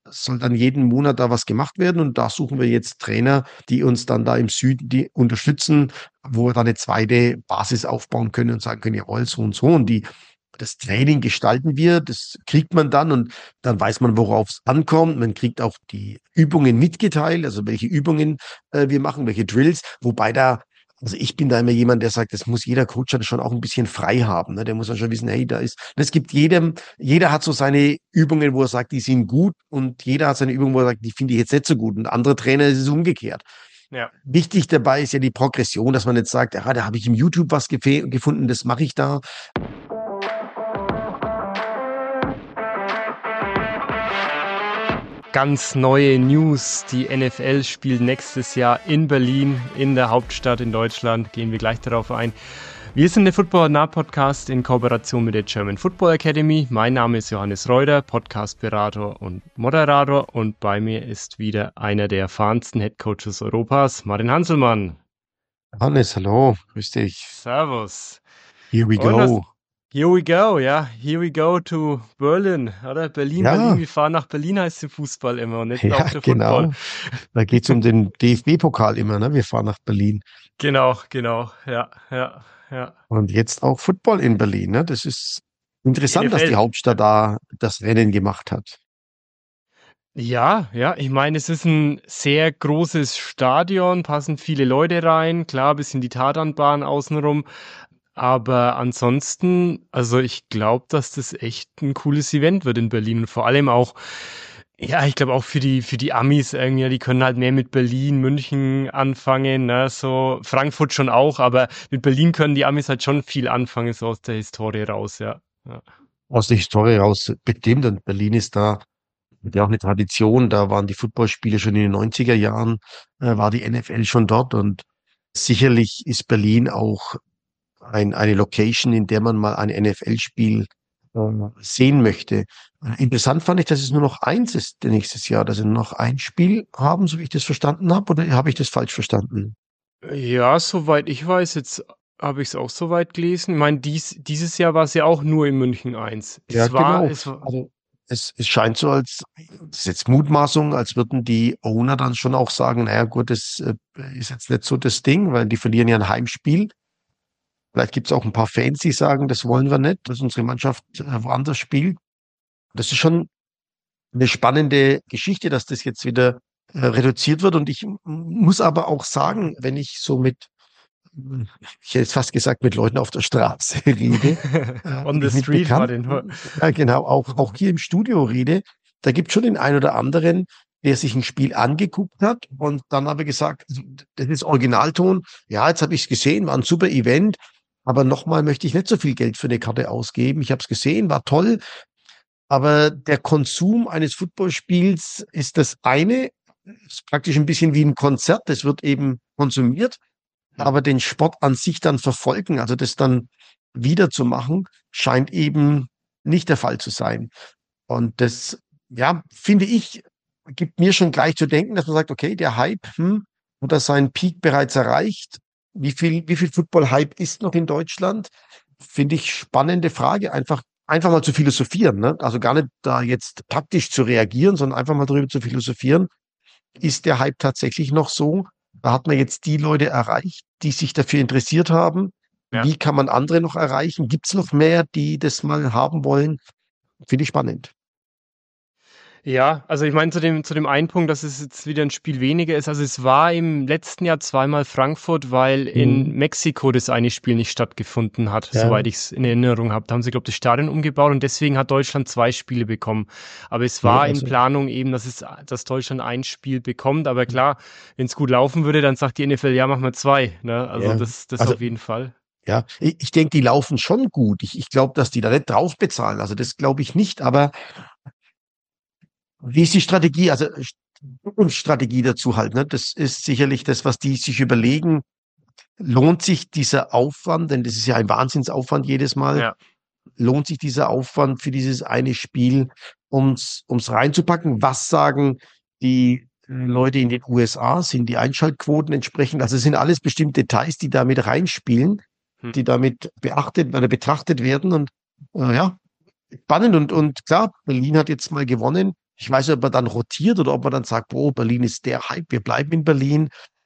soll dann jeden Monat da was gemacht werden und da suchen wir jetzt Trainer, die uns dann da im Süden die unterstützen, wo wir dann eine zweite Basis aufbauen können und sagen können, jawohl, so und so. Und das Training gestalten wir, das kriegt man dann und dann weiß man, worauf es ankommt. Man kriegt auch die Übungen mitgeteilt, also welche Übungen wir machen, welche Drills, wobei also ich bin da immer jemand, der sagt, das muss jeder Coach dann schon auch ein bisschen frei haben. Ne? Der muss dann schon wissen, hey, das gibt jeder hat so seine Übungen, wo er sagt, die sind gut und jeder hat seine Übungen, wo er sagt, die finde ich jetzt nicht so gut. Und andere Trainer ist es umgekehrt. Ja. Wichtig dabei ist ja die Progression, dass man jetzt sagt, ja, da habe ich im YouTube was gefunden, das mache ich da. Ganz neue News. Die NFL spielt nächstes Jahr in Berlin, in der Hauptstadt in Deutschland. Gehen wir gleich darauf ein. Wir sind der Football-Nah-Podcast in Kooperation mit der German Football Academy. Mein Name ist Johannes Reuter, Podcast-Berater und Moderator. Und bei mir ist wieder einer der erfahrensten Headcoaches Europas, Martin Hanselmann. Hannes, hallo, grüß dich. Servus. Here we go. Here we go, ja. Here we go to Berlin, oder? Berlin, Ja. Berlin. Wir fahren nach Berlin, heißt der Fußball immer und nicht Ja, auch der genau. Football. Da geht es um den DFB-Pokal immer, ne? Wir fahren nach Berlin. Genau. Ja. Und jetzt auch Football in Berlin, ne? Das ist interessant, dass die Hauptstadt da das Rennen gemacht hat. Ja, ich meine, es ist ein sehr großes Stadion, passen viele Leute rein, klar, bisschen die Tatanbahn außenrum, aber ansonsten, also ich glaube, dass das echt ein cooles Event wird in Berlin und vor allem auch, ja, ich glaube auch für die Amis irgendwie, die können halt mehr mit Berlin, München anfangen, ne, so Frankfurt schon auch, aber mit Berlin können die Amis halt schon viel anfangen, so aus der Historie raus, ja. Aus der Historie raus bestimmt und Berlin ist da ja auch eine Tradition. Da waren die Footballspiele schon in den 90er Jahren, war die NFL schon dort und sicherlich ist Berlin auch eine Location, in der man mal ein NFL-Spiel sehen möchte. Interessant fand ich, dass es nur noch eins ist nächstes Jahr, dass sie nur noch ein Spiel haben, so wie ich das verstanden habe, oder habe ich das falsch verstanden? Ja, soweit ich weiß, jetzt habe ich es auch soweit gelesen. Ich meine, dieses Jahr war es ja auch nur in München 1. Ja, genau. Es war, Also es scheint so, das ist jetzt Mutmaßung, als würden die Owner dann schon auch sagen, naja gut, das ist jetzt nicht so das Ding, weil die verlieren ja ein Heimspiel. Vielleicht gibt es auch ein paar Fans, die sagen, das wollen wir nicht, dass unsere Mannschaft woanders spielt. Das ist schon eine spannende Geschichte, dass das jetzt wieder reduziert wird. Und ich muss aber auch sagen, wenn ich so ich hätte jetzt fast gesagt, mit Leuten auf der Straße rede, on the mit street, Bekannten, Martin. ja genau, auch hier im Studio rede, da gibt es schon den einen oder anderen, der sich ein Spiel angeguckt hat und dann habe ich gesagt, also, das ist Originalton, ja, jetzt habe ich es gesehen, war ein super Event, aber nochmal möchte ich nicht so viel Geld für eine Karte ausgeben. Ich habe es gesehen, war toll, aber der Konsum eines Footballspiels ist das eine, ist praktisch ein bisschen wie ein Konzert, das wird eben konsumiert, aber den Sport an sich dann verfolgen, also das dann wieder zu machen, scheint eben nicht der Fall zu sein. Und das, ja, finde ich, gibt mir schon gleich zu denken, dass man sagt, okay, der Hype, hat er seinen Peak bereits erreicht? Wie viel Football-Hype ist noch in Deutschland? Finde ich spannende Frage, einfach mal zu philosophieren, ne? Also gar nicht da jetzt taktisch zu reagieren, sondern einfach mal darüber zu philosophieren. Ist der Hype tatsächlich noch so? Da hat man jetzt die Leute erreicht, die sich dafür interessiert haben. Ja. Wie kann man andere noch erreichen? Gibt es noch mehr, die das mal haben wollen? Finde ich spannend. Ja, also ich meine zu dem einen Punkt, dass es jetzt wieder ein Spiel weniger ist. Also es war im letzten Jahr zweimal Frankfurt, weil in Mexiko das eine Spiel nicht stattgefunden hat, Ja. soweit ich es in Erinnerung habe. Da haben sie, glaube ich, das Stadion umgebaut und deswegen hat Deutschland 2 Spiele bekommen. Aber es war in Planung eben, dass Deutschland ein Spiel bekommt. Aber klar, wenn es gut laufen würde, dann sagt die NFL, ja, machen wir 2. Ne? Also Ja. das Also, auf jeden Fall. Ja, ich denke, die laufen schon gut. Ich glaube, dass die da nicht drauf bezahlen. Also das glaube ich nicht. Aber wie ist die Strategie? Also Strategie dazu halt, ne? Das ist sicherlich das, was die sich überlegen. Lohnt sich dieser Aufwand? Denn das ist ja ein Wahnsinnsaufwand jedes Mal. Ja. Lohnt sich dieser Aufwand für dieses eine Spiel, ums reinzupacken? Was sagen die Leute in den USA? Sind die Einschaltquoten entsprechend? Also es sind alles bestimmte Details, die damit reinspielen, die damit beachtet oder betrachtet werden. Und ja, spannend. Und klar, Berlin hat jetzt mal gewonnen. Ich weiß nicht, ob man dann rotiert oder ob man dann sagt, boah, Berlin ist der Hype, wir bleiben in Berlin.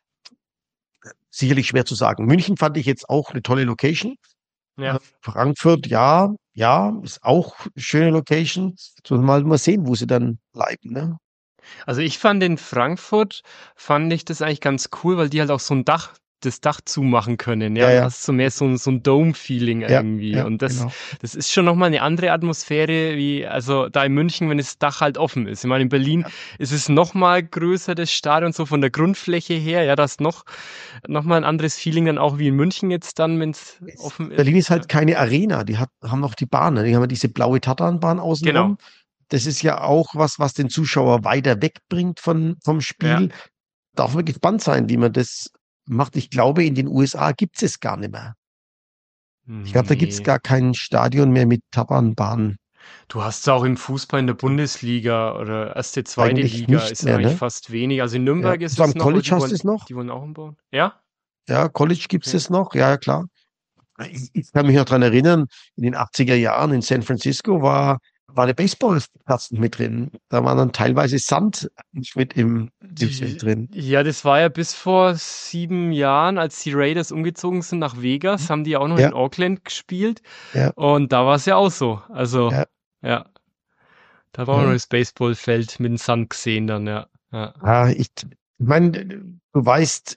Sicherlich schwer zu sagen. München fand ich jetzt auch eine tolle Location. Ja. Frankfurt, ja, ja, ist auch eine schöne Location. So mal sehen, wo sie dann bleiben, ne? Also ich fand in Frankfurt, fand ich das eigentlich ganz cool, weil die halt auch so ein Dach, das Dach zumachen können, ja. Ja, Du ja, hast so mehr so ein Dome-Feeling ja, irgendwie. ja, Und das, genau. das ist schon nochmal eine andere Atmosphäre wie, also da in München, wenn das Dach halt offen ist. Ich meine, in Berlin Ja. ist es nochmal größer, das Stadion, so von der Grundfläche her, ja, das ist noch mal ein anderes Feeling dann auch wie in München jetzt dann, wenn es offen Berlin ist. ist Ja. halt keine Arena, haben noch die Bahn, ne? Die haben ja diese blaue Tatanbahn Genau. außenrum. Das ist ja auch was den Zuschauer weiter wegbringt vom Ja. Spiel. Darf man gespannt sein, wie man das macht. Ich glaube, in den USA gibt es gar nicht mehr. Ich glaube, da gibt es Nee. gar kein Stadion mehr mit Tatanbahn. Du hast es auch im Fußball in der Bundesliga oder erste, zweite Eigentlich Liga nicht ist mehr, eigentlich ne? fast wenig. Also in Ja. Nürnberg ist So es am noch, aber College hast du es noch? die wollen auch umbauen. Ja? Ja, College gibt Okay. es noch, ja, ja, klar. Ich kann mich noch dran erinnern, in den 80er Jahren in San Francisco war der Baseballplatz mit drin. Da war dann teilweise Sand mit im Feld drin. Ja, das war ja bis vor 7 Jahren, als die Raiders umgezogen sind nach Vegas, haben die auch noch in Ja, Auckland gespielt. ja, Und da war es ja auch so. Also, ja, ja, da war auch noch ja. das Baseballfeld mit dem Sand gesehen dann, ja. Ja. Ich meine, du weißt,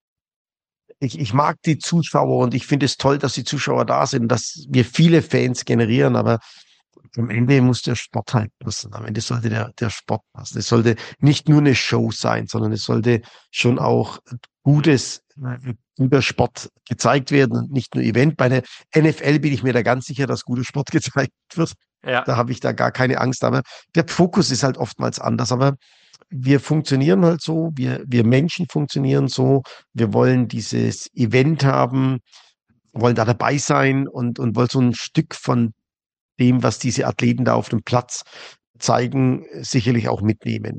ich mag die Zuschauer und ich finde es toll, dass die Zuschauer da sind, dass wir viele Fans generieren, aber am Ende muss der Sport halt passen. Am Ende sollte der Sport passen. Es sollte nicht nur eine Show sein, sondern es sollte schon auch guter Sport gezeigt werden und nicht nur Event. Bei der NFL bin ich mir da ganz sicher, dass guter Sport gezeigt wird. Ja. Da habe ich da gar keine Angst. Aber der Fokus ist halt oftmals anders. Aber wir funktionieren halt so, wir Menschen funktionieren so. Wir wollen dieses Event haben, wollen da dabei sein und wollen so ein Stück von dem, was diese Athleten da auf dem Platz zeigen, sicherlich auch mitnehmen.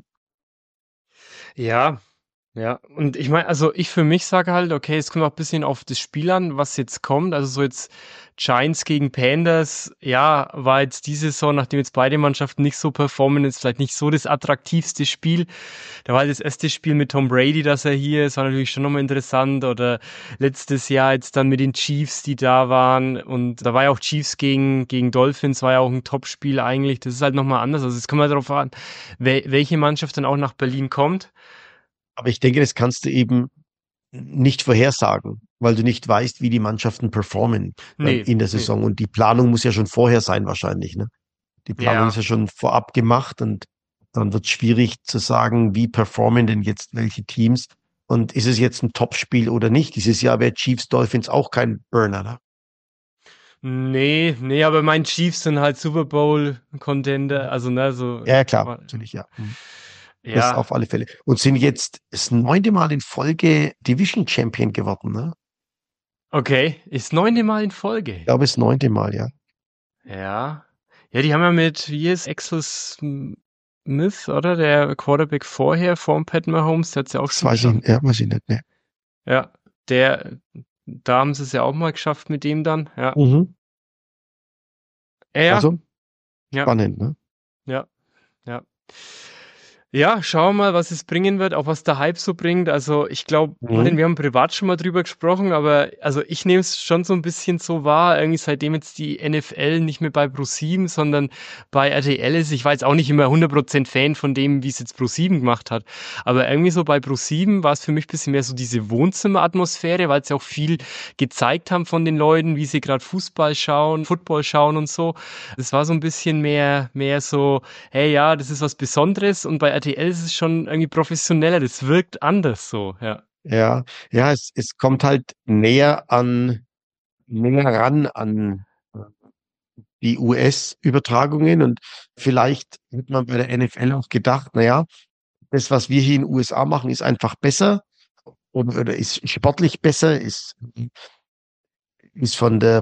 Ja, ja. Und ich meine, also ich für mich sage halt, okay, es kommt auch ein bisschen auf das Spiel an, was jetzt kommt. Also so jetzt Giants gegen Panthers, ja, war jetzt diese Saison, nachdem jetzt beide Mannschaften nicht so performen, jetzt vielleicht nicht so das attraktivste Spiel. Da war halt das erste Spiel mit Tom Brady, dass er hier ist, war natürlich schon nochmal interessant. Oder letztes Jahr jetzt dann mit den Chiefs, die da waren. Und da war ja auch Chiefs gegen Dolphins, war ja auch ein Top-Spiel eigentlich. Das ist halt nochmal anders. Also es kommt halt darauf an, welche Mannschaft dann auch nach Berlin kommt. Aber ich denke, das kannst du eben nicht vorhersagen, weil du nicht weißt, wie die Mannschaften performen Nee, in der nee. Saison. Und die Planung muss ja schon vorher sein, wahrscheinlich. Ne? Die Planung ist Ja. ja schon vorab gemacht und dann wird es schwierig zu sagen, wie performen denn jetzt welche Teams. Und ist es jetzt ein Topspiel oder nicht? Dieses Jahr wäre Chiefs Dolphins auch kein Burner. Ne? Nee, aber mein Chiefs sind halt Super Bowl-Contender. Also, ne, so. Ja, ja, klar, natürlich, ja. Das Ja, auf alle Fälle. Und sind jetzt das 9. Mal in Folge Division Champion geworden, ne? okay. Ist 9. Mal in Ich Folge. glaube, das 9. Mal, ja. Ja. Ja, die haben ja mit, wie ist Axel Smith, oder? Der Quarterback vorher, vorm Pat Mahomes, der hat's ja auch Das schon geschafft. weiß ich nicht, ne. Ja, da haben sie es ja auch mal geschafft mit dem dann. Ja. Mhm. Ja, Also, ja, spannend, ne? ja, ja. Ja, schauen wir mal, was es bringen wird, auch was der Hype so bringt. Also ich glaube, Martin, Mhm. wir haben privat schon mal drüber gesprochen, aber also ich nehme es schon so ein bisschen so wahr, irgendwie seitdem jetzt die NFL nicht mehr bei ProSieben, sondern bei RTL ist. Ich war jetzt auch nicht immer 100% Fan von dem, wie es jetzt ProSieben gemacht hat, aber irgendwie so bei ProSieben war es für mich ein bisschen mehr so diese Wohnzimmeratmosphäre, weil sie auch viel gezeigt haben von den Leuten, wie sie gerade Fußball schauen, Football schauen und so. Es war so ein bisschen mehr so, hey, ja, das ist was Besonderes, und bei RTL ist es schon irgendwie professioneller, das wirkt anders so, ja. Ja, ja, es kommt halt näher ran an die US-Übertragungen und vielleicht hat man bei der NFL auch gedacht, naja, das, was wir hier in den USA machen, ist einfach besser oder ist sportlich besser, ist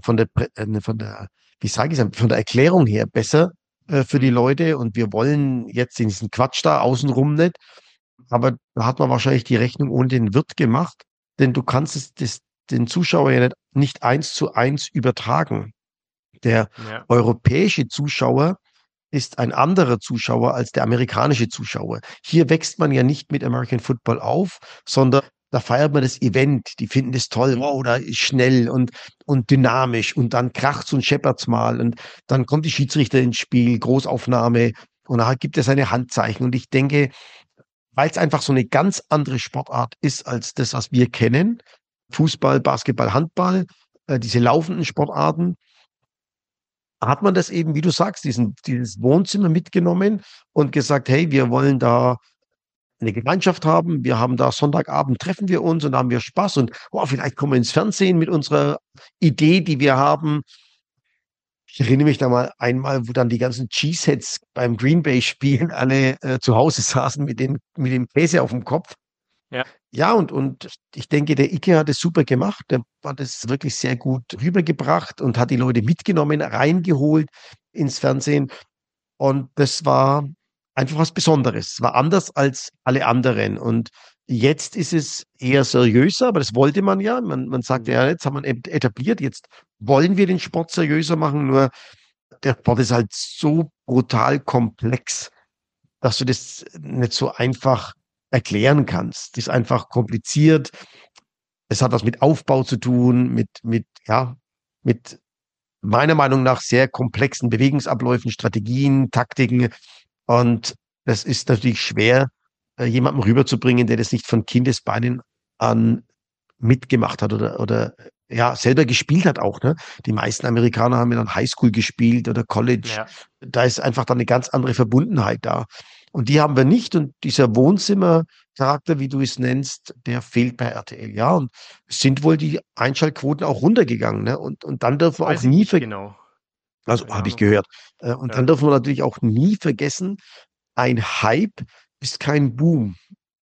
wie sage ich es, von der Erklärung her besser für die Mhm. Leute und wir wollen jetzt diesen Quatsch da außenrum nicht. Aber da hat man wahrscheinlich die Rechnung ohne den Wirt gemacht, denn du kannst den Zuschauer ja nicht 1:1 übertragen. Der Ja. europäische Zuschauer ist ein anderer Zuschauer als der amerikanische Zuschauer. Hier wächst man ja nicht mit American Football auf, sondern da feiert man das Event. Die finden das toll. Wow, da ist schnell und dynamisch und dann kracht's und scheppert's mal und dann kommt die Schiedsrichter ins Spiel, Großaufnahme und nachher gibt es eine Handzeichen. Und ich denke, weil es einfach so eine ganz andere Sportart ist als das, was wir kennen, Fußball, Basketball, Handball, diese laufenden Sportarten, hat man das eben, wie du sagst, dieses Wohnzimmer mitgenommen und gesagt, hey, wir wollen da eine Gemeinschaft haben. Wir haben da Sonntagabend treffen wir uns und da haben wir Spaß und oh, vielleicht kommen wir ins Fernsehen mit unserer Idee, die wir haben. Ich erinnere mich da mal einmal, wo dann die ganzen Cheeseheads beim Green Bay Spielen alle zu Hause saßen mit dem Käse auf dem Kopf. Ja. Ja, und ich denke, der Icke hat es super gemacht. Der hat es wirklich sehr gut rübergebracht und hat die Leute mitgenommen, reingeholt ins Fernsehen. Und das war einfach was Besonderes. Es war anders als alle anderen. Und jetzt ist es eher seriöser, aber das wollte man ja. Man sagte ja, jetzt haben wir etabliert, jetzt wollen wir den Sport seriöser machen. Nur der Sport ist halt so brutal komplex, dass du das nicht so einfach erklären kannst. Das ist einfach kompliziert. Es hat was mit Aufbau zu tun, ja, mit meiner Meinung nach sehr komplexen Bewegungsabläufen, Strategien, Taktiken. Und das ist natürlich schwer, jemandem rüberzubringen, der das nicht von Kindesbeinen an mitgemacht hat oder ja, selber gespielt hat auch, ne? Die meisten Amerikaner haben ja dann Highschool gespielt oder College. Ja. Da ist einfach dann eine ganz andere Verbundenheit da. Und die haben wir nicht. Und dieser Wohnzimmercharakter, wie du es nennst, der fehlt bei RTL. Ja, und es sind wohl die Einschaltquoten auch runtergegangen, ne? Und dann dürfen wir auch Weiß ich nie nicht ver genau. also Keine habe ich Ahnung. gehört. Und dann Ja. dürfen wir natürlich auch nie vergessen, ein Hype ist kein Boom.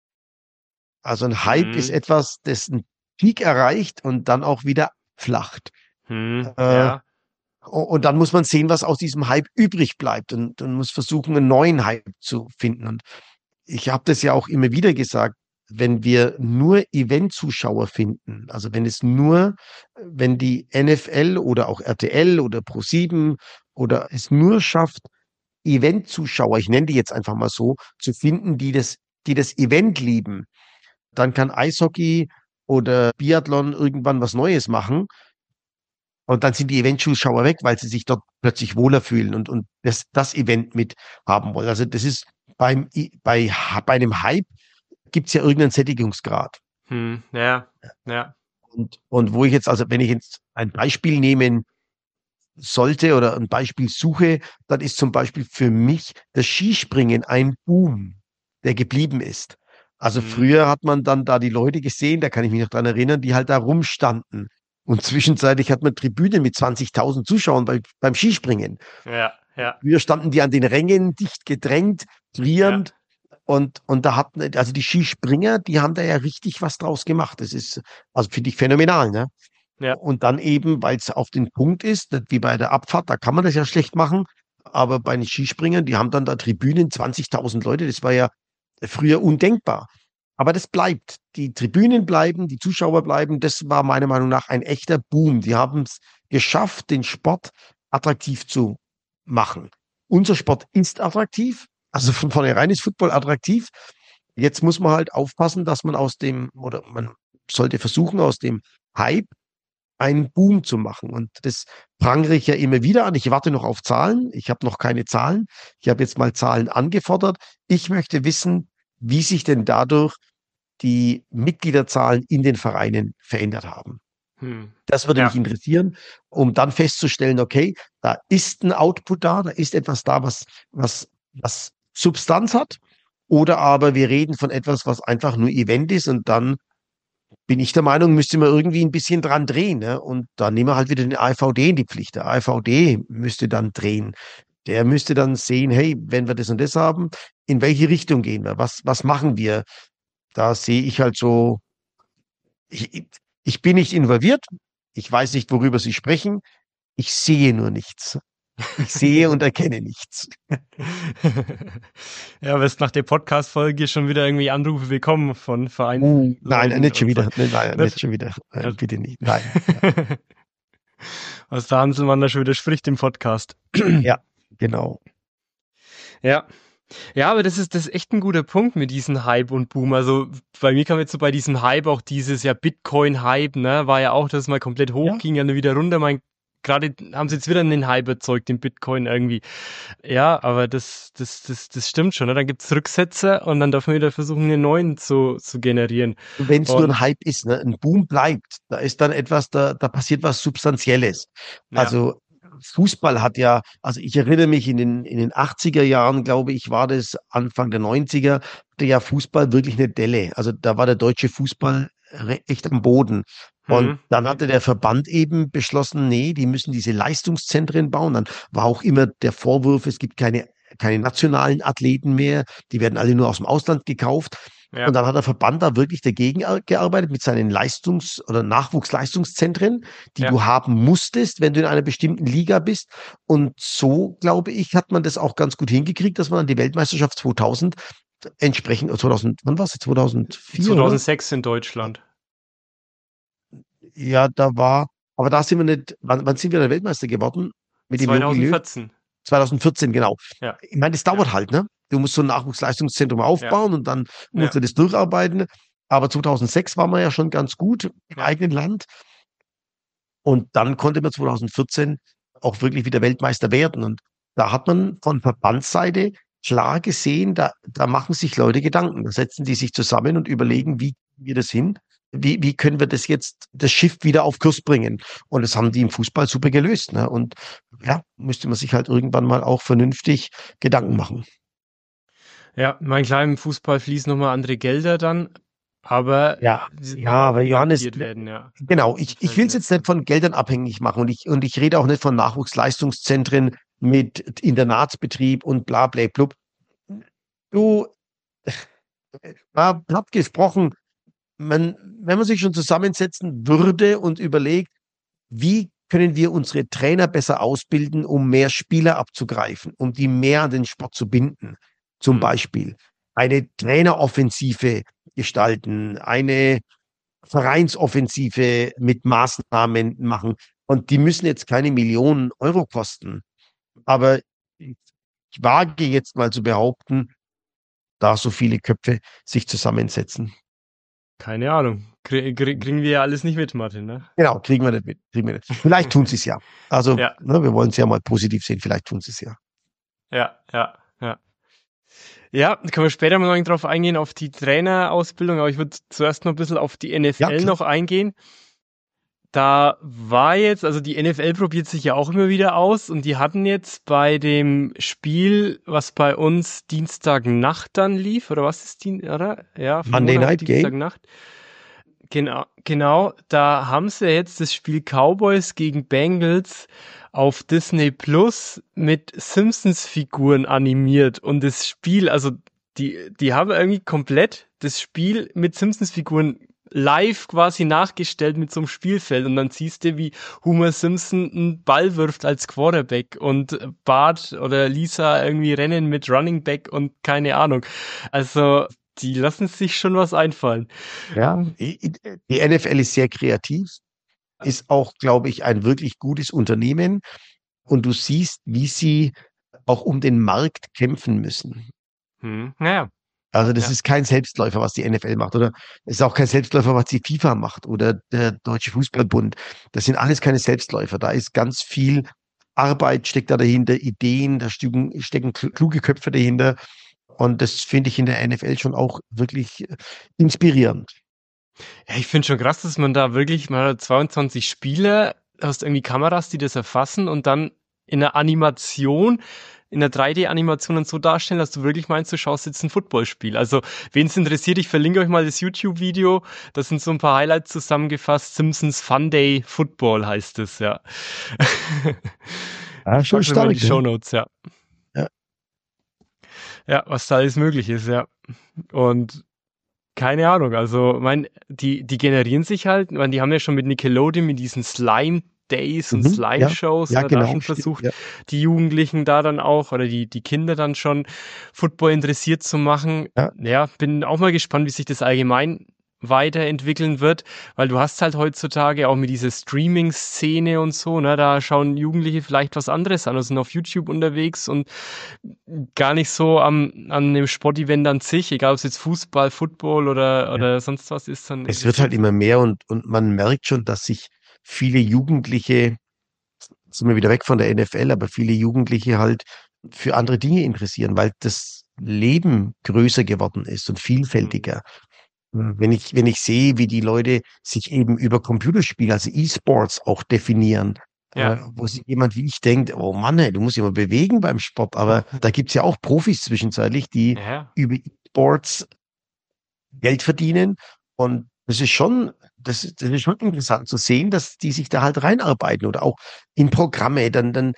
Also ein Hype ist Mhm. etwas, das einen Peak erreicht und dann auch wieder flacht. Mhm. Äh, Ja. und dann muss man sehen, was aus diesem Hype übrig bleibt und muss versuchen, einen neuen Hype zu finden. Und ich habe das ja auch immer wieder gesagt, wenn wir nur Event-Zuschauer finden, also wenn die NFL oder auch RTL oder ProSieben oder es nur schafft, Event-Zuschauer, ich nenne die jetzt einfach mal so, zu finden, die das Event lieben, dann kann Eishockey oder Biathlon irgendwann was Neues machen. Und dann sind die Event-Zuschauer weg, weil sie sich dort plötzlich wohler fühlen und das Event mit haben wollen. Also das ist bei einem Hype gibt's ja irgendeinen Sättigungsgrad. Ja. Ja. Und wo ich jetzt, also wenn ich jetzt ein Beispiel nehmen sollte oder ein Beispiel suche, dann ist zum Beispiel für mich das Skispringen ein Boom, der geblieben ist. Also Mhm. früher hat man dann da die Leute gesehen, da kann ich mich noch dran erinnern, die halt da rumstanden. Und zwischenzeitlich hat man Tribünen mit 20.000 Zuschauern beim Skispringen. Ja. Ja. Früher standen die an den Rängen, dicht gedrängt, Ja. frierend. Und da hatten, also die Skispringer, die haben da ja richtig was draus gemacht. Das ist, also finde ich phänomenal, ne? Ja. Und dann eben, weil es auf den Punkt ist, nicht wie bei der Abfahrt, da kann man das ja schlecht machen. Aber bei den Skispringern, die haben dann da Tribünen, 20.000 Leute, das war ja früher undenkbar. Aber das bleibt. Die Tribünen bleiben, die Zuschauer bleiben. Das war meiner Meinung nach ein echter Boom. Die haben es geschafft, den Sport attraktiv zu machen. Unser Sport ist attraktiv. Also von vornherein ist Football attraktiv. Jetzt muss man halt aufpassen, dass man oder man sollte versuchen, aus dem Hype einen Boom zu machen. Und das prangere ich ja immer wieder an. Ich warte noch auf Zahlen. Ich habe noch keine Zahlen. Ich habe jetzt mal Zahlen angefordert. Ich möchte wissen, wie sich denn dadurch die Mitgliederzahlen in den Vereinen verändert haben. Hm. Das würde mich Ja. interessieren, um dann festzustellen, okay, da ist ein Output da ist etwas da, was Substanz hat. Oder aber wir reden von etwas, was einfach nur Event ist und dann bin ich der Meinung, müsste man irgendwie ein bisschen dran drehen. Ne? Und dann nehmen wir halt wieder den AVD in die Pflicht. Der AVD müsste dann drehen. Der müsste dann sehen, hey, wenn wir das und das haben, in welche Richtung gehen wir? Was machen wir? Da sehe ich halt so, ich, ich bin nicht involviert. Ich weiß nicht, worüber Sie sprechen. Ich sehe nur nichts. Ich sehe und erkenne nichts. Ja, wirst nach der Podcast-Folge schon wieder irgendwie Anrufe bekommen von Nein, Vereinsleuten nicht schon und so. wieder. Nein, Nicht? nicht schon wieder. Ja. Bitte nicht. Nein. Was der Hanselmann da schon widerspricht im Podcast. Ja, genau. Ja. Ja, aber das ist echt ein guter Punkt mit diesem Hype und Boom. Also bei mir kam jetzt so bei diesem Hype auch dieses ja Bitcoin-Hype, ne, war ja auch, dass es mal komplett Ja. hochging, dann wieder runter. Gerade haben sie jetzt wieder einen Hype erzeugt, den Bitcoin irgendwie. Ja, aber das stimmt schon, ne? Dann gibt's Rücksetzer und dann darf man wieder versuchen, einen neuen zu generieren. Wenn es nur ein Und Hype ist, ne, ein Boom bleibt, da ist dann etwas, da passiert was Substanzielles. ja, Also Fußball hat ja, also ich erinnere mich in den 80er Jahren, glaube ich, war das Anfang der 90er, hatte ja Fußball wirklich eine Delle. Also da war der deutsche Fußball echt am Boden. Und hm, dann hatte der Verband eben beschlossen, nee, die müssen diese Leistungszentren bauen. Dann war auch immer der Vorwurf, es gibt keine nationalen Athleten mehr, die werden alle nur aus dem Ausland gekauft. Und ja, dann hat der Verband da wirklich dagegen gearbeitet mit seinen oder Nachwuchsleistungszentren, die ja. du haben musstest, wenn du in einer bestimmten Liga bist. Und so, glaube ich, hat man das auch ganz gut hingekriegt, dass man dann die Weltmeisterschaft 2000 entsprechend, 2000, wann war es? 2004, oder? 2006 in Deutschland. Ja, aber da sind wir nicht, wann sind wir der Weltmeister geworden? Mit dem Jogi Löw? 2014. 2014, genau. Ja, Ich meine, das ja, dauert halt, ne? Du musst so ein Nachwuchsleistungszentrum ja, aufbauen und dann musst ja, du das durcharbeiten. Aber 2006 waren wir ja schon ganz gut im ja. eigenen Land. Und dann konnte man 2014 auch wirklich wieder Weltmeister werden. Und da hat man von Verbandsseite klar gesehen, da machen sich Leute Gedanken. Da setzen die sich zusammen und überlegen, wie kriegen wir das hin? Wie können wir das jetzt, das Schiff wieder auf Kurs bringen? Und das haben die im Fußball super gelöst. Ne? Und ja, müsste man sich halt irgendwann mal auch vernünftig Gedanken machen. Ja, mein klar, im Fußball fließen nochmal andere Gelder dann, aber Ja, sie ja, müssen auch aber Johannes, finanziert werden, ja. genau, Das ist ich halt will es jetzt nicht von Geldern abhängig machen und ich rede auch nicht von Nachwuchsleistungszentren mit Internatsbetrieb und bla bla blub. Du, mal platt gesprochen, wenn man sich schon zusammensetzen würde und überlegt, wie können wir unsere Trainer besser ausbilden, um mehr Spieler abzugreifen, um die mehr an den Sport zu binden. Zum hm. Beispiel eine Traineroffensive gestalten, eine Vereinsoffensive mit Maßnahmen machen. Und die müssen jetzt keine Millionen Euro kosten. Aber ich wage jetzt mal zu behaupten, da so viele Köpfe sich zusammensetzen. Keine Ahnung. Kriegen wir ja alles nicht mit, Martin, ne? Genau, kriegen wir nicht mit. Kriegen wir nicht. Vielleicht tun sie es ja. Also, Ja, ne, wir wollen es ja mal positiv sehen. Vielleicht tun sie es ja. ja, ja, ja. Ja, da können wir später mal noch drauf eingehen, auf die Trainerausbildung, aber ich würde zuerst noch ein bisschen auf die Ja, NFL klar. noch eingehen. Da war jetzt, also die NFL probiert sich ja auch immer wieder aus und die hatten jetzt bei dem Spiel, was bei uns Dienstagnacht dann lief, oder was ist oder? Ja, von Monday Montag auf Night Game. Dienstagnacht. Genau, da haben sie jetzt das Spiel Cowboys gegen Bengals auf Disney Plus mit Simpsons-Figuren animiert und das Spiel, also die haben irgendwie komplett das Spiel mit Simpsons-Figuren live quasi nachgestellt mit so einem Spielfeld und dann siehst du, wie Homer Simpson einen Ball wirft als Quarterback und Bart oder Lisa irgendwie rennen mit Running Back und keine Ahnung. Also die lassen sich schon was einfallen. Ja, die NFL ist sehr kreativ, ist auch, glaube ich, ein wirklich gutes Unternehmen. Und du siehst, wie sie auch um den Markt kämpfen müssen. Naja, Also das ja. ist kein Selbstläufer, was die NFL macht, oder es ist auch kein Selbstläufer, was die FIFA macht oder der Deutsche Fußballbund. Das sind alles keine Selbstläufer. Da ist ganz viel Arbeit steckt da dahinter, Ideen, da stecken kluge Köpfe dahinter. Und das finde ich in der NFL schon auch wirklich inspirierend. Ja, ich finde schon krass, dass man da wirklich mal 22 Spieler, hast irgendwie Kameras, die das erfassen und dann in der Animation, in der 3D-Animation und so darstellen, dass du wirklich meinst, du schaust jetzt ein Footballspiel. Also, wen es interessiert, ich verlinke euch mal das YouTube-Video. Da sind so ein paar Highlights zusammengefasst. Simpsons Fun Day Football heißt es, ja. Ja, Ich schon pack's euch mal in stark, die ne? Shownotes, ja. Ja. Ja, was da alles möglich ist, ja. Und keine Ahnung, also die generieren sich halt, die haben ja schon mit Nickelodeon, mit diesen Slime Days und Mhm. Slime Ja, Shows, ja, oder da genau, schon stimmt. versucht, Ja. die Jugendlichen da dann auch oder die Kinder dann schon Football interessiert zu machen. Ja. Ja, bin auch mal gespannt, wie sich das allgemein weiterentwickeln wird, weil du hast halt heutzutage auch mit dieser Streaming-Szene und so, ne, da schauen Jugendliche vielleicht was anderes an, also sind auf YouTube unterwegs und gar nicht so an dem Sportevent an sich, egal ob es jetzt Fußball, Football Ja. oder sonst was ist, dann Es wird halt interessiert. immer mehr und man merkt schon, dass sich viele Jugendliche, sind wir wieder weg von der NFL, aber viele Jugendliche halt für andere Dinge interessieren, weil das Leben größer geworden ist und Mhm. vielfältiger. Wenn ich sehe, wie die Leute sich eben über Computerspiele, also E-Sports auch definieren, Ja. wo sich jemand wie ich denkt, oh Mann, ey, du musst dich mal bewegen beim Sport, aber da gibt's ja auch Profis zwischenzeitlich, die Ja. über E-Sports Geld verdienen und das ist schon interessant zu sehen, dass die sich da halt reinarbeiten oder auch in Programme,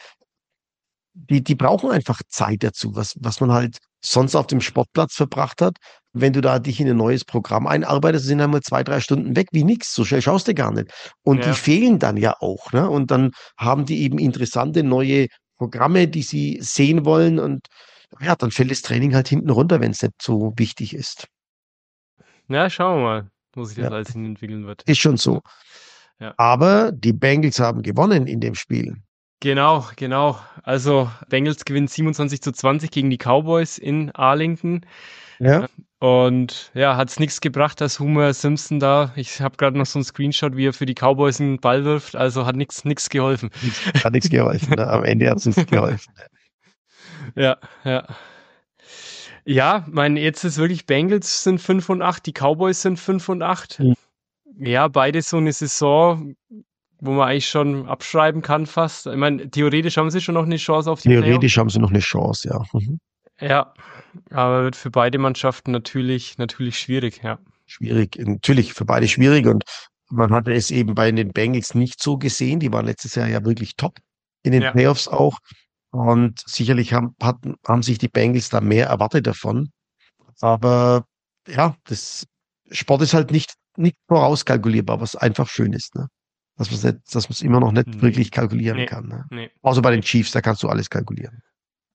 die brauchen einfach Zeit dazu, was man halt sonst auf dem Sportplatz verbracht hat. Wenn du da dich in ein neues Programm einarbeitest, sind einmal 2, 3 Stunden weg wie nix. So schnell schaust du gar nicht. Und die Ja. fehlen dann ja auch, ne? Und dann haben die eben interessante neue Programme, die sie sehen wollen. Und ja, dann fällt das Training halt hinten runter, wenn es nicht so wichtig ist. Ja, schauen wir mal, wo sich das Ja, alles hin entwickeln wird. ist schon so. Ja. Aber die Bengals haben gewonnen in dem Spiel. Genau, genau. Also Bengals gewinnen 27-20 gegen die Cowboys in Arlington. Ja, Und ja, hat's nichts gebracht, dass Homer Simpson da, ich habe gerade noch so einen Screenshot, wie er für die Cowboys einen Ball wirft, also hat nichts geholfen. hat nichts geholfen. Ne? Am Ende hat es nichts geholfen. Ja, ja. Ja, mein, jetzt ist wirklich Bengals sind 5-8, die Cowboys sind 5-8. Mhm. Ja, beide so eine Saison, wo man eigentlich schon abschreiben kann fast. Ich meine, theoretisch haben sie schon noch eine Chance auf die Theoretisch Playoffs. haben sie noch eine Chance, ja. Mhm. Ja, aber wird für beide Mannschaften natürlich schwierig, ja. Schwierig, natürlich für beide schwierig und man hatte es eben bei den Bengals nicht so gesehen. Die waren letztes Jahr ja wirklich top in den Ja. Playoffs auch und sicherlich haben sich die Bengals da mehr erwartet davon. Aber ja, das Sport ist halt nicht vorauskalkulierbar, was einfach schön ist, ne? Dass man es immer noch nicht Nee, wirklich kalkulieren nee, kann, ne? nee, Außer bei den nee. Chiefs, da kannst du alles kalkulieren.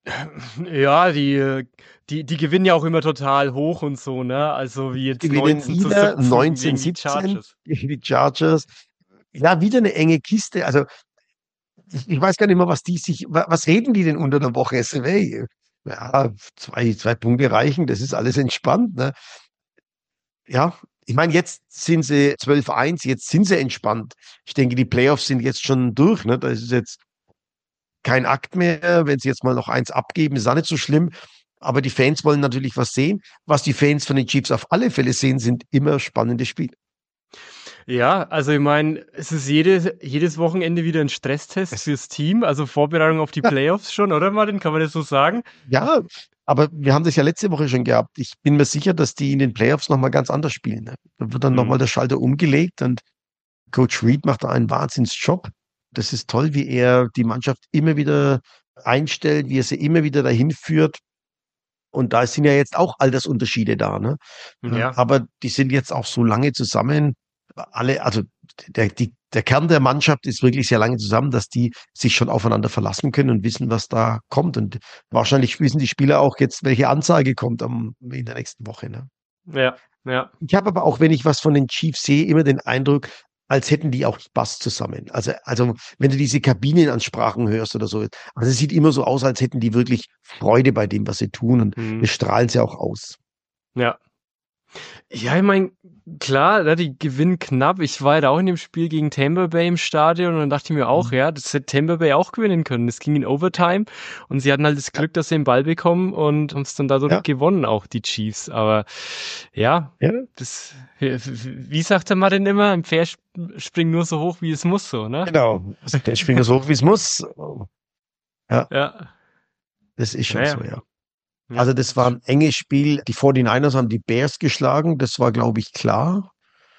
Ja, die gewinnen ja auch immer total hoch und so, ne? Also wie Die jetzt gewinnen 19 zu wieder 17 19, gegen die 17 Chargers. gegen die Chargers. Ja, wieder eine enge Kiste. Also ich weiß gar nicht mehr, was reden die denn unter der Woche? Hey, ja, zwei Punkte reichen, das ist alles entspannt, ne? Ja, ich meine, jetzt sind sie 12-1, jetzt sind sie entspannt. Ich denke, die Playoffs sind jetzt schon durch, ne? Da ist jetzt kein Akt mehr. Wenn sie jetzt mal noch eins abgeben, ist auch nicht so schlimm. Aber die Fans wollen natürlich was sehen. Was die Fans von den Chiefs auf alle Fälle sehen, sind immer spannende Spiele. Ja, also ich meine, es ist jedes Wochenende wieder ein Stresstest Es, fürs Team, also Vorbereitung auf die ja, Playoffs schon, oder Martin? Kann man das so sagen? ja, aber wir haben das ja letzte Woche schon gehabt. Ich bin mir sicher, dass die in den Playoffs nochmal ganz anders spielen. Ne? Da wird dann nochmal Hm. der Schalter umgelegt und Coach Reed macht da einen Wahnsinnsjob. Das ist toll, wie er die Mannschaft immer wieder einstellt, wie er sie immer wieder dahin führt. Und da sind ja jetzt auch Altersunterschiede da, ne? Ja, Aber die sind jetzt auch so lange zusammen. Also der Kern der Mannschaft ist wirklich sehr lange zusammen, dass die sich schon aufeinander verlassen können und wissen, was da kommt. Und wahrscheinlich wissen die Spieler auch jetzt, welche Ansage kommt in der nächsten Woche, ne? ja, ja. Ich habe aber auch, wenn ich was von den Chiefs sehe, immer den Eindruck, als hätten die auch Spaß zusammen. Also wenn du diese Kabinenansprachen hörst oder so, also es sieht immer so aus, als hätten die wirklich Freude bei dem, was sie tun und Hm. wir strahlen sie auch aus. Ja. Ja, ich meine, klar, ne, die gewinnen knapp. Ich war ja auch in dem Spiel gegen Tampa Bay im Stadion und dann dachte ich mir auch, ja, das hätte Tampa Bay auch gewinnen können. Es ging in Overtime und sie hatten halt das Ja, Glück, dass sie den Ball bekommen und haben es dann dadurch ja, gewonnen, auch die Chiefs. Aber ja, ja, das, wie sagt der Martin immer, ein Pferd springt nur so hoch, wie es muss, so, ne? genau. Also der springt so hoch, wie es muss. Ja, Ja, das ist schon naja, so, ja. ja. Also das war ein enges Spiel. Die 49ers haben die Bears geschlagen. Das war, glaube ich, klar.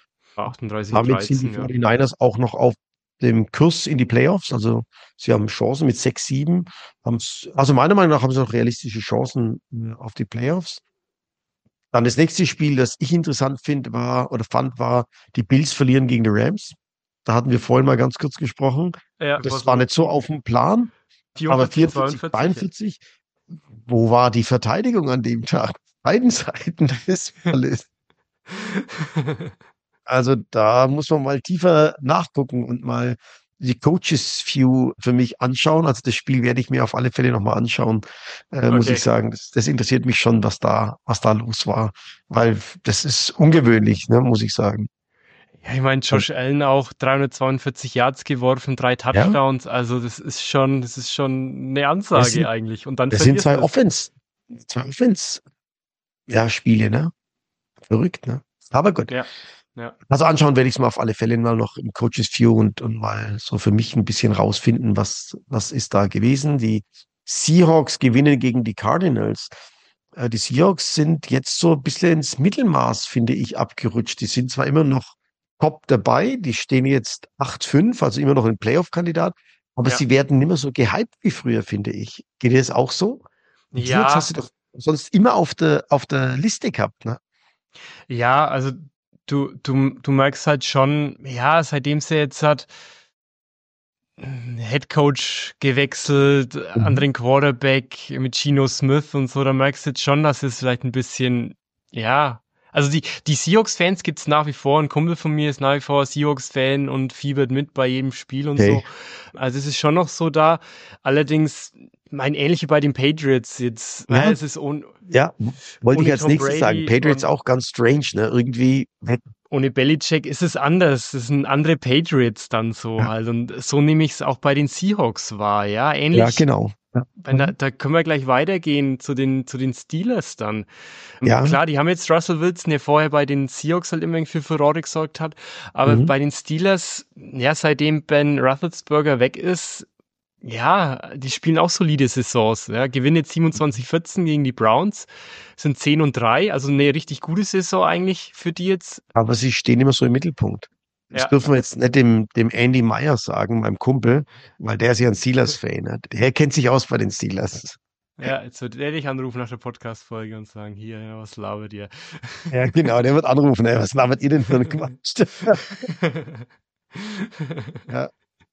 Damit sind die 38-13, ja. 49ers auch noch auf dem Kurs in die Playoffs. Also sie haben Chancen mit 6-7. Also meiner Meinung nach haben sie noch realistische Chancen auf die Playoffs. Dann das nächste Spiel, das ich interessant fand, war, die Bills verlieren gegen die Rams. Da hatten wir vorhin mal ganz kurz gesprochen. Ja, Das was war war nicht so auf dem Plan, aber 44, 44-42, ja. 42. Wo war die Verteidigung an dem Tag? Beiden Seiten des Balles. Also da muss man mal tiefer nachgucken und mal die Coaches View für mich anschauen. Also das Spiel werde ich mir auf alle Fälle nochmal anschauen, muss ich Okay. sagen. Das interessiert mich schon, was da los war, weil das ist ungewöhnlich, ne, muss ich sagen. Ja, ich meine, Also, Josh Allen auch 342 Yards geworfen, 3 ja, Touchdowns, also das ist schon eine das Ansage sind, eigentlich. Und dann das sind verlierst du es. Zwei Offense, ja, Spiele, ne? Verrückt, ne? Aber gut. Ja, ja, Also anschauen werde ich es mal auf alle Fälle mal noch im Coaches View und mal so für mich ein bisschen rausfinden, was ist da gewesen. Die Seahawks gewinnen gegen die Cardinals. Die Seahawks sind jetzt so ein bisschen ins Mittelmaß, finde ich, abgerutscht. Die sind zwar immer noch top dabei, die stehen jetzt 8-5, also immer noch ein Playoff-Kandidat, aber ja. sie werden nicht mehr so gehypt wie früher, finde ich. Geht dir das auch so? Die Seahawks hast Ja, du doch sonst immer auf der Liste gehabt, ne? ja, also du merkst halt schon, ja, seitdem sie jetzt hat, Headcoach gewechselt, Mhm. anderen Quarterback mit Geno Smith und so, da merkst du jetzt schon, dass es vielleicht ein bisschen, ja, also die Seahawks-Fans gibt's nach wie vor. Ein Kumpel von mir ist nach wie vor Seahawks-Fan und fiebert mit bei jedem Spiel und Okay. so. Also es ist schon noch so da. Allerdings, mein Ähnliche bei den Patriots jetzt, Ja, es ist ja, wollte ich ohne als Tom nächstes sagen. Brady Patriots und auch ganz strange, ne? Irgendwie, ohne Belichick ist es anders. Es sind andere Patriots dann so ja, halt. Und so nehme ich es auch bei den Seahawks wahr, ja. ja, Ähnlich, genau. Ja, wenn mhm. da können wir gleich weitergehen zu den Steelers dann. Ja, Klar, die haben jetzt Russell Wilson, der vorher bei den Seahawks halt immer für Furore gesorgt hat. Aber mhm. bei den Steelers, ja, seitdem Ben Roethlisberger weg ist, ja, die spielen auch solide Saisons. Ja. Gewinnen jetzt 27-14 gegen die Browns, sind 10-3, also eine richtig gute Saison eigentlich für die jetzt. Aber sie stehen immer so im Mittelpunkt. Das Ja, dürfen wir jetzt nicht dem Andy Meyer sagen, meinem Kumpel, weil der ist ja ein Steelers-Fan. Ne? Der kennt sich aus bei den Steelers. ja, jetzt wird er dich anrufen nach der Podcast-Folge und sagen, hier, ja, was labert ihr? Ja, genau, der wird anrufen. Ey, was labert ihr denn für einen Quatsch? Ja,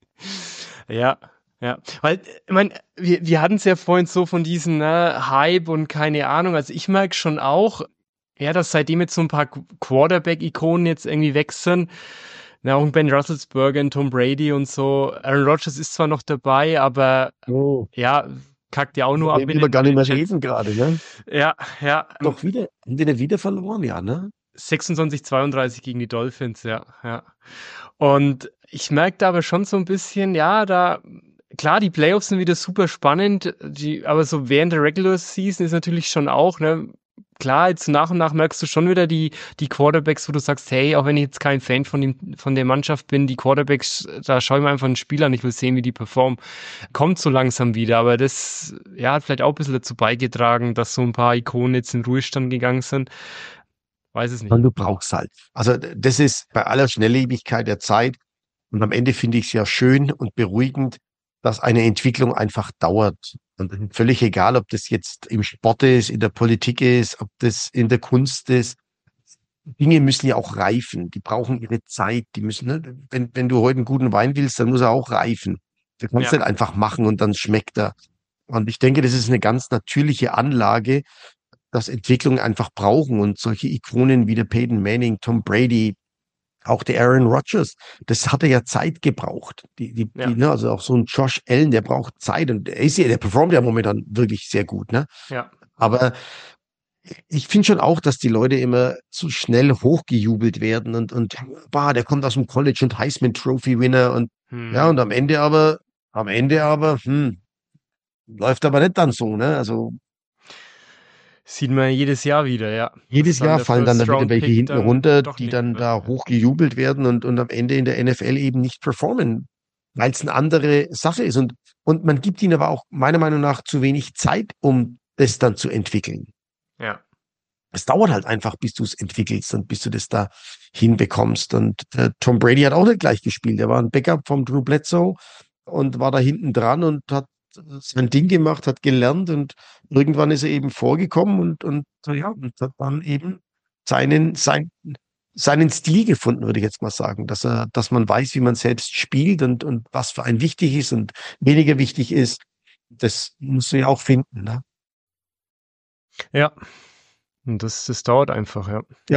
Ja, ja. Weil, ich meine, wir hatten es ja vorhin so von diesen Hype und keine Ahnung. Also ich merke schon auch, ja, dass seitdem jetzt so ein paar Quarterback-Ikonen jetzt irgendwie weg sind, na, auch ein Ben Roethlisberger, ein Tom Brady und so. Aaron Rodgers ist zwar noch dabei, aber oh, ja, kackt ja auch über nur ab den in will man den, gar bei nicht den mehr Jets. reden gerade, ne? Ja, ja. Doch wieder, haben die nicht wieder verloren, ja, ne? 26-32 gegen die Dolphins, ja, ja. Und ich merke da aber schon so ein bisschen, ja, da, klar, die Playoffs sind wieder super spannend, aber so während der Regular Season ist natürlich schon auch, ne, klar, jetzt nach und nach merkst du schon wieder die Quarterbacks, wo du sagst, hey, auch wenn ich jetzt kein Fan von der Mannschaft bin, die Quarterbacks, da schaue ich mir einfach ein Spiel an, ich will sehen, wie die performen. Kommt so langsam wieder, aber das, ja, hat vielleicht auch ein bisschen dazu beigetragen, dass so ein paar Ikonen jetzt in den Ruhestand gegangen sind. Weiß es Und nicht. du brauchst halt. Also das ist bei aller Schnelllebigkeit der Zeit. Und am Ende finde ich es ja schön und beruhigend, dass eine Entwicklung einfach dauert. Und das ist völlig egal, ob das jetzt im Sport ist, in der Politik ist, ob das in der Kunst ist. Dinge müssen ja auch reifen. Die brauchen ihre Zeit. Die müssen, ne? Wenn du heute einen guten Wein willst, dann muss er auch reifen. Du kannst Ja. nicht einfach machen und dann schmeckt er. Und ich denke, das ist eine ganz natürliche Anlage, dass Entwicklungen einfach brauchen und solche Ikonen wie der Peyton Manning, Tom Brady, auch der Aaron Rodgers, das hatte ja Zeit gebraucht. Ja, Ne, also auch so ein Josh Allen, der braucht Zeit und der performt ja momentan wirklich sehr gut, ne? ja, Aber ich finde schon auch, dass die Leute immer zu schnell hochgejubelt werden und bah, der kommt aus dem College und Heisman Trophy Winner und ja, mhm. und am Ende aber, läuft aber nicht dann so, ne? Also Sieht man jedes Jahr wieder, ja. Dass jedes dann Jahr der fallen dann da First wieder Round welche Pick hinten dann runter, doch die nichts dann wird. da Ja. hochgejubelt werden und am Ende in der NFL eben nicht performen, weil es eine andere Sache ist. Und man gibt ihnen aber auch meiner Meinung nach zu wenig Zeit, um das dann zu entwickeln. Ja. Es dauert halt einfach, bis du es entwickelst und bis du das da hinbekommst. Und Tom Brady hat auch nicht gleich gespielt. Er war ein Backup vom Drew Bledsoe und war da hinten dran und hat sein Ding gemacht, hat gelernt und irgendwann ist er eben vorgekommen und hat dann eben seinen, sein, seinen Stil gefunden, würde ich jetzt mal sagen, dass man weiß, wie man selbst spielt und was für einen wichtig ist und weniger wichtig ist. Das musst du ja auch finden, ne? Ja. Und das dauert einfach, ja. Ja.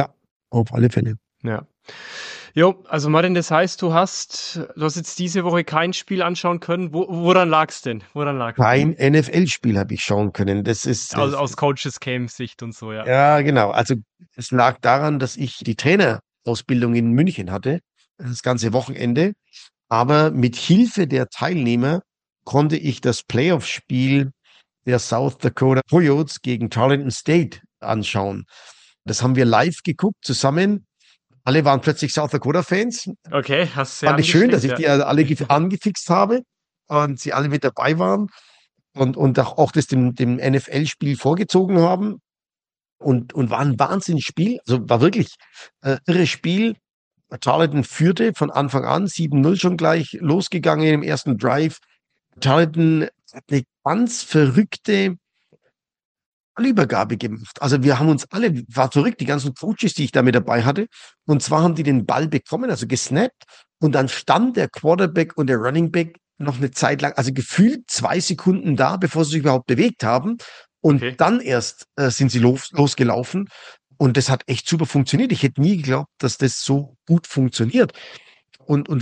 Auf alle Fälle. Ja. Jo, also Martin, das heißt, du hast jetzt diese Woche kein Spiel anschauen können. Woran lag's denn? Woran lag's denn? Kein NFL-Spiel habe ich schauen können. Das ist, Aus Coaches Game-Sicht und so, ja. ja, genau. Also es lag daran, dass ich die Trainerausbildung in München hatte, das ganze Wochenende. Aber mit Hilfe der Teilnehmer konnte ich das Playoff-Spiel der South Dakota Coyotes gegen Tarleton State anschauen. Das haben wir live geguckt zusammen. Alle waren plötzlich South Dakota-Fans. Okay, hast sehr Fand ich schön, dass ich angesteckt, die alle angefixt habe und sie alle mit dabei waren und auch das dem NFL-Spiel vorgezogen haben und war ein Wahnsinnsspiel. Also war wirklich irres Spiel. Tarleton führte von Anfang an, 7-0 schon gleich losgegangen im ersten Drive. Tarleton hat eine ganz verrückte Ballübergabe gemacht. Also wir haben uns alle, war verrückt, die ganzen Coaches, die ich da mit dabei hatte. Und zwar haben die den Ball bekommen, also gesnappt. Und dann stand der Quarterback und der Running Back noch eine Zeit lang, also gefühlt 2 Sekunden da, bevor sie sich überhaupt bewegt haben. Und okay. dann erst sind sie losgelaufen. Und das hat echt super funktioniert. Ich hätte nie geglaubt, dass das so gut funktioniert. Und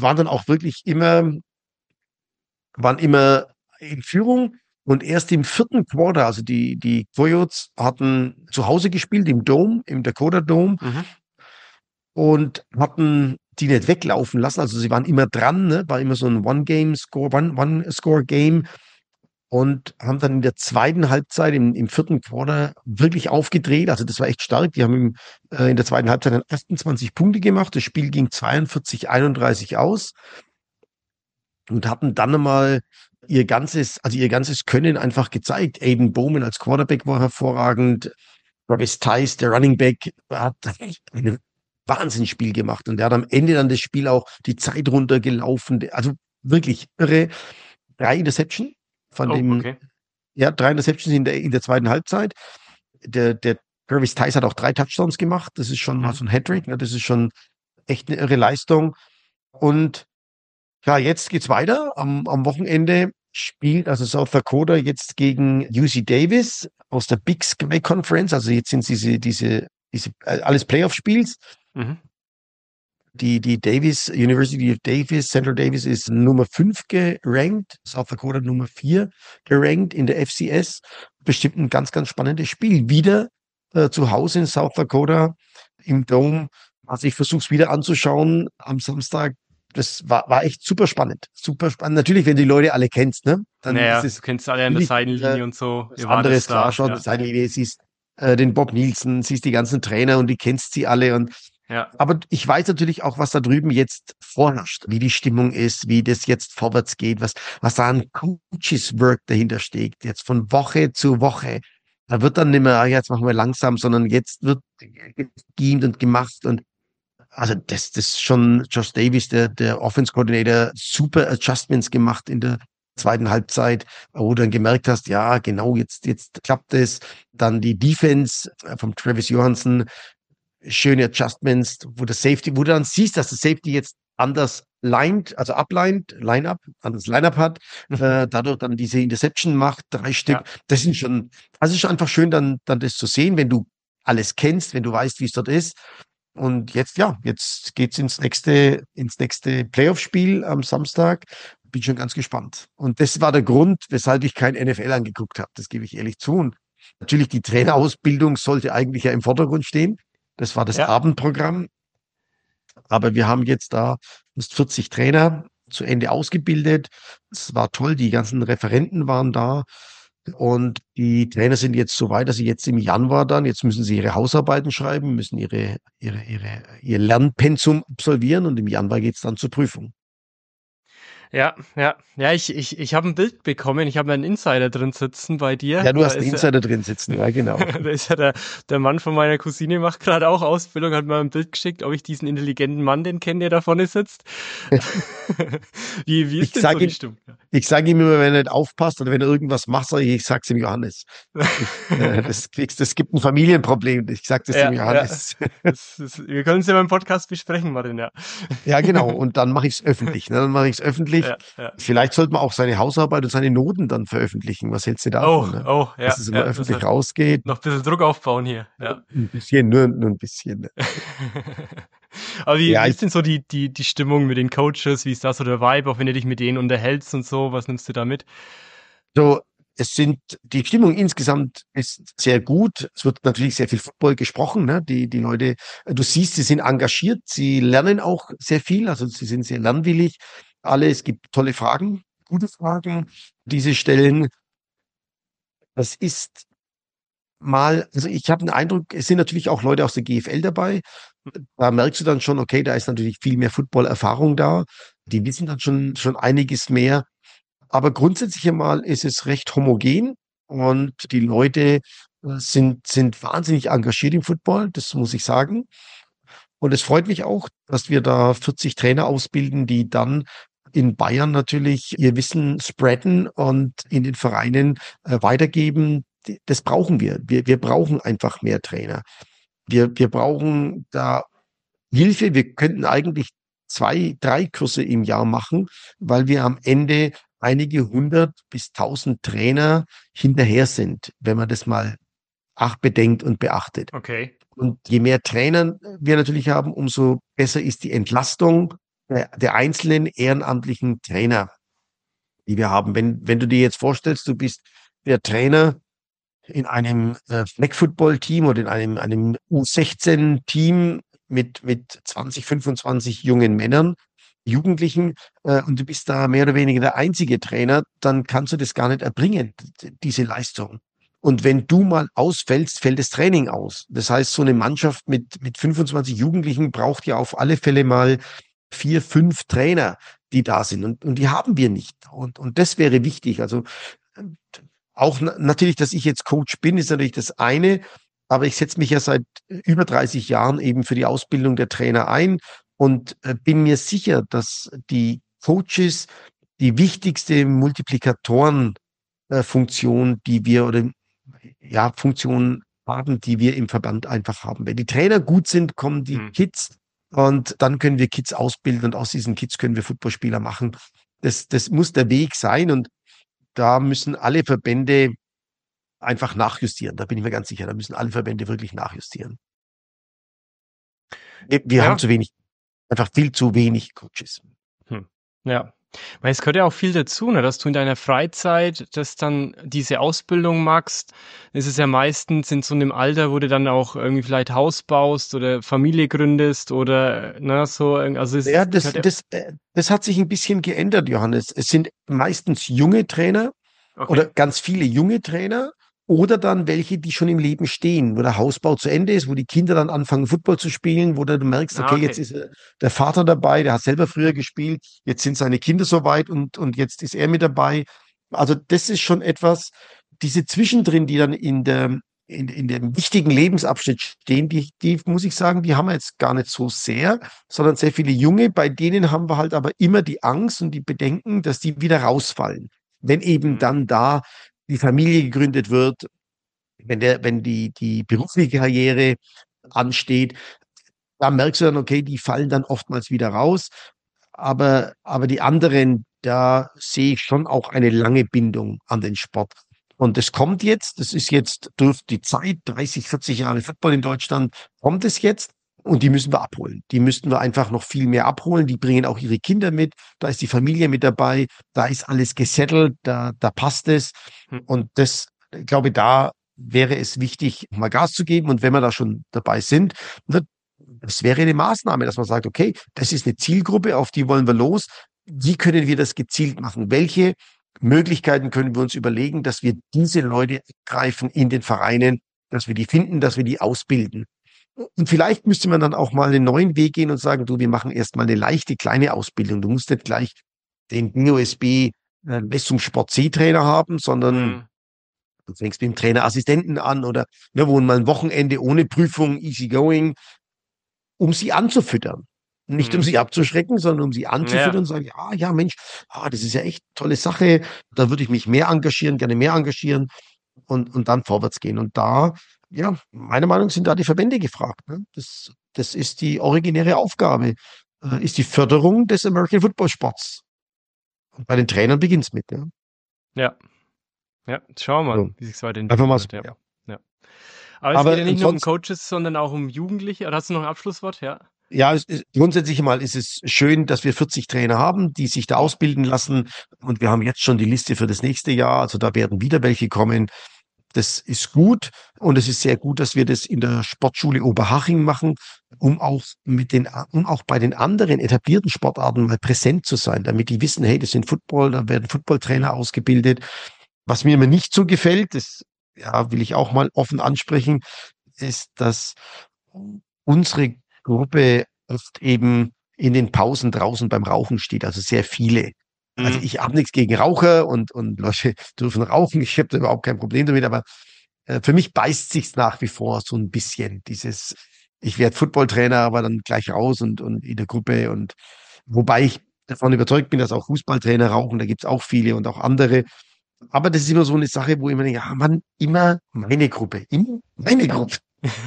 waren immer in Führung. Und erst im vierten Quarter, also die Coyotes hatten zu Hause gespielt, im Dome, im Dakota Dome, Mhm. und hatten die nicht weglaufen lassen. Also sie waren immer dran, ne? War immer so ein One-Score-Game und haben dann in der zweiten Halbzeit, im vierten Quarter, wirklich aufgedreht. Also das war echt stark. Die haben in der zweiten Halbzeit dann 28 Punkte gemacht. Das Spiel ging 42-31 aus und hatten dann einmal ihr ganzes Können einfach gezeigt. Aiden Bowman als Quarterback war hervorragend. Travis Tice, der Running Back, hat ein Wahnsinnsspiel gemacht. Und der hat am Ende dann das Spiel auch die Zeit runtergelaufen. Also wirklich irre. 3 Interception von Oh, dem, okay. ja, 3 Interceptions in der zweiten Halbzeit. Der Travis Tice hat auch 3 Touchdowns gemacht. Das ist schon mal Mhm. so ein Hattrick. Ne? Das ist schon echt eine irre Leistung. Und ja, jetzt geht's weiter. Am Wochenende spielt also South Dakota jetzt gegen UC Davis aus der Big Sky Conference. Also jetzt sind diese alles Playoff-Spiels. Mhm. Die University of Davis, Central Davis ist Nummer 5 gerankt, South Dakota Nummer 4 gerankt in der FCS. Bestimmt ein ganz, ganz spannendes Spiel. Wieder zu Hause in South Dakota im Dome. Also ich versuche es wieder anzuschauen am Samstag. Das war echt super spannend. Super spannend. Natürlich, wenn du die Leute alle kennst, ne? Dann ist Naja, es du kennst alle an der natürlich Seitenlinie und so. was Ihr wart anderes jetzt klar da, schon. ja. Seitenlinie, siehst den Bob Nielsen, siehst die ganzen Trainer und die kennst sie alle. Ja. Aber ich weiß natürlich auch, was da drüben jetzt vorherrscht, wie die Stimmung ist, wie das jetzt vorwärts geht, was da an Coaches-Work dahinter steckt, jetzt von Woche zu Woche. Da wird dann nicht mehr, jetzt machen wir langsam, sondern jetzt wird geschemt und gemacht. Und also das ist schon Josh Davis, der Offense Coordinator, super Adjustments gemacht in der zweiten Halbzeit, wo du dann gemerkt hast, ja, genau, jetzt klappt es. Dann die Defense vom Travis Johansson, schöne Adjustments, wo du dann siehst, dass das Safety jetzt anders anderes Line-up hat, dadurch dann diese Interception macht, 3 Stück. Ja. Das ist schon einfach schön, dann das zu sehen, wenn du alles kennst, wenn du weißt, wie es dort ist. Und jetzt geht's ins nächste Playoff-Spiel am Samstag. Bin schon ganz gespannt. Und das war der Grund, weshalb ich kein NFL angeguckt habe. Das gebe ich ehrlich zu. Und natürlich die Trainerausbildung sollte eigentlich ja im Vordergrund stehen. Das war das Ja. Abendprogramm. Aber wir haben jetzt da fast 40 Trainer zu Ende ausgebildet. Es war toll. Die ganzen Referenten waren da. Und die Trainer sind jetzt so weit, dass sie jetzt im Januar jetzt müssen sie ihre Hausarbeiten schreiben, müssen ihr Lernpensum absolvieren und im Januar geht's dann zur Prüfung. Ja, ja. Ja, ich habe ein Bild bekommen. Ich habe einen Insider drin sitzen bei dir. Ja, du Da hast einen ist Insider drin sitzen, ja, genau. da ist ja der Mann von meiner Cousine, macht gerade auch Ausbildung, hat mir ein Bild geschickt, ob ich diesen intelligenten Mann den kenne, der da vorne sitzt. Wie Ich ist denn so sage die ihm, Stimmung? ich sage ihm immer, wenn er nicht aufpasst oder wenn er irgendwas macht, ich sag's ihm Johannes. Das gibt ein Familienproblem. Ich sag das dem Ja, ja. Johannes. Wir können es ja beim Podcast besprechen, Martin, ja. Ja, genau. Und dann mache ich es öffentlich. Ne? Dann mache ich es öffentlich wirklich. ja, ja. Vielleicht sollte man auch seine Hausarbeit und seine Noten dann veröffentlichen. Was hältst du Oh, davon, ne? oh, Dass ja, es immer ja, das öffentlich heißt, rausgeht. noch ein bisschen Druck aufbauen hier, ja. Ein bisschen, nur ein bisschen. Ne? Aber wie, Ja, wie ist denn so die Stimmung mit den Coaches? Wie ist da so der Vibe, auch wenn du dich mit denen unterhältst und so? Was nimmst du da mit? so, die Stimmung insgesamt ist sehr gut. Es wird natürlich sehr viel Football gesprochen, ne? Die Leute, du siehst, sie sind engagiert, sie lernen auch sehr viel, also sie sind sehr lernwillig. Alle, es gibt tolle Fragen, gute Fragen, die sie stellen. Das ist also ich habe den Eindruck, es sind natürlich auch Leute aus der GFL dabei. Da merkst du dann schon, okay, da ist natürlich viel mehr Football-Erfahrung da. Die wissen dann schon einiges mehr. Aber grundsätzlich einmal ist es recht homogen und die Leute sind wahnsinnig engagiert im Football, das muss ich sagen. Und es freut mich auch, dass wir da 40 Trainer ausbilden, die dann in Bayern natürlich ihr Wissen spreaden und in den Vereinen weitergeben. Das brauchen wir. Wir brauchen einfach mehr Trainer. Wir brauchen da Hilfe. Wir könnten eigentlich 2, 3 Kurse im Jahr machen, weil wir am Ende einige 100 bis 1.000 Trainer hinterher sind, wenn man das mal bedenkt und beachtet. Okay. Und je mehr Trainer wir natürlich haben, umso besser ist die Entlastung der einzelnen ehrenamtlichen Trainer, die wir haben. Wenn du dir jetzt vorstellst, du bist der Trainer in einem Flag Football Team oder in einem U16 Team mit 20, 25 jungen Männern, Jugendlichen, und du bist da mehr oder weniger der einzige Trainer, dann kannst du das gar nicht erbringen, diese Leistung. Und wenn du mal ausfällst, fällt das Training aus. Das heißt, so eine Mannschaft mit 25 Jugendlichen braucht ja auf alle Fälle mal 4, 5 Trainer, die da sind. Und die haben wir nicht. Und das wäre wichtig. Also auch natürlich, dass ich jetzt Coach bin, ist natürlich das eine, aber ich setze mich ja seit über 30 Jahren eben für die Ausbildung der Trainer ein und bin mir sicher, dass die Coaches die wichtigste Multiplikatorenfunktion, die wir oder ja, Funktion haben, die wir im Verband einfach haben. Wenn die Trainer gut sind, kommen die Hm. Kids und dann können wir Kids ausbilden und aus diesen Kids können wir Footballspieler machen. Das muss der Weg sein und da müssen alle Verbände einfach nachjustieren. Da bin ich mir ganz sicher. Da müssen alle Verbände wirklich nachjustieren. Wir haben Ja. zu wenig, einfach viel zu wenig Coaches. Hm. Ja. Weil es gehört ja auch viel dazu, ne, dass du in deiner Freizeit das dann diese Ausbildung machst. Es ist ja meistens in so einem Alter, wo du dann auch irgendwie vielleicht Haus baust oder Familie gründest oder, ne, so, also Ja, es gehört ja das hat sich ein bisschen geändert, Johannes. Es sind meistens junge Trainer oder okay. ganz viele junge Trainer oder dann welche, die schon im Leben stehen, wo der Hausbau zu Ende ist, wo die Kinder dann anfangen, Football zu spielen, wo du merkst, Ah, okay, jetzt okay. ist der Vater dabei, der hat selber früher gespielt, jetzt sind seine Kinder soweit und jetzt ist er mit dabei. Also das ist schon etwas, diese Zwischendrin, die dann in dem wichtigen Lebensabschnitt stehen, die muss ich sagen, die haben wir jetzt gar nicht so sehr, sondern sehr viele Junge, bei denen haben wir halt aber immer die Angst und die Bedenken, dass die wieder rausfallen. Wenn eben Mhm. dann da die Familie gegründet wird, wenn die berufliche Karriere ansteht, da merkst du dann, okay, die fallen dann oftmals wieder raus. Aber die anderen, da sehe ich schon auch eine lange Bindung an den Sport. Und das kommt jetzt, das ist jetzt durch die Zeit, 30, 40 Jahre Football in Deutschland, kommt es jetzt. Und die müssen wir abholen. Die müssten wir einfach noch viel mehr abholen. Die bringen auch ihre Kinder mit. Da ist die Familie mit dabei. Da ist alles gesettelt. Da passt es. Hm. Und das, ich glaube, da wäre es wichtig, mal Gas zu geben. Und wenn wir da schon dabei sind, das wäre eine Maßnahme, dass man sagt, okay, das ist eine Zielgruppe, auf die wollen wir los. Wie können wir das gezielt machen? Welche Möglichkeiten können wir uns überlegen, dass wir diese Leute greifen in den Vereinen, dass wir die finden, dass wir die ausbilden? Und vielleicht müsste man dann auch mal einen neuen Weg gehen und sagen, du, wir machen erstmal eine leichte, kleine Ausbildung. Du musst nicht gleich den BOSB Leistungssport C-Trainer haben, sondern Mhm. du fängst mit dem Trainerassistenten an oder ne, wo mal ein Wochenende ohne Prüfung, easy going, um sie anzufüttern. Nicht um Mhm. sie abzuschrecken, sondern um sie anzufüttern Ja. und sagen, ja, ja, Mensch, das ist ja echt tolle Sache. Da würde ich mich mehr engagieren, gerne mehr engagieren und dann vorwärts gehen. Und da, ja, meiner Meinung nach sind da die Verbände gefragt. Ne? Das ist die originäre Aufgabe, ist die Förderung des American Football Sports. Und bei den Trainern beginnt's mit, ja. Ja, ja, schauen wir mal, So, wie sich's einfach weiterentwickeln mal so, wird, ja. ja. Ja. Aber es geht Aber ja nicht nur um ansonsten, Coaches, sondern auch um Jugendliche. Oder hast du noch ein Abschlusswort? Ja. ja, grundsätzlich mal ist es schön, dass wir 40 Trainer haben, die sich da ausbilden lassen. Und wir haben jetzt schon die Liste für das nächste Jahr. Also da werden wieder welche kommen. Das ist gut. Und es ist sehr gut, dass wir das in der Sportschule Oberhaching machen, um auch bei den anderen etablierten Sportarten mal präsent zu sein, damit die wissen, hey, das sind Football, da werden Footballtrainer ausgebildet. Was mir immer nicht so gefällt, das, ja, will ich auch mal offen ansprechen, ist, dass unsere Gruppe oft eben in den Pausen draußen beim Rauchen steht, also sehr viele. Also Mhm. ich habe nichts gegen Raucher und Leute dürfen rauchen, ich habe da überhaupt kein Problem damit, aber für mich beißt sich's nach wie vor so ein bisschen, dieses, ich werde Footballtrainer, aber dann gleich raus und in der Gruppe und wobei ich davon überzeugt bin, dass auch Fußballtrainer rauchen, da gibt's auch viele und auch andere. Aber das ist immer so eine Sache, wo ich immer denke, ja, Mann, immer meine Gruppe.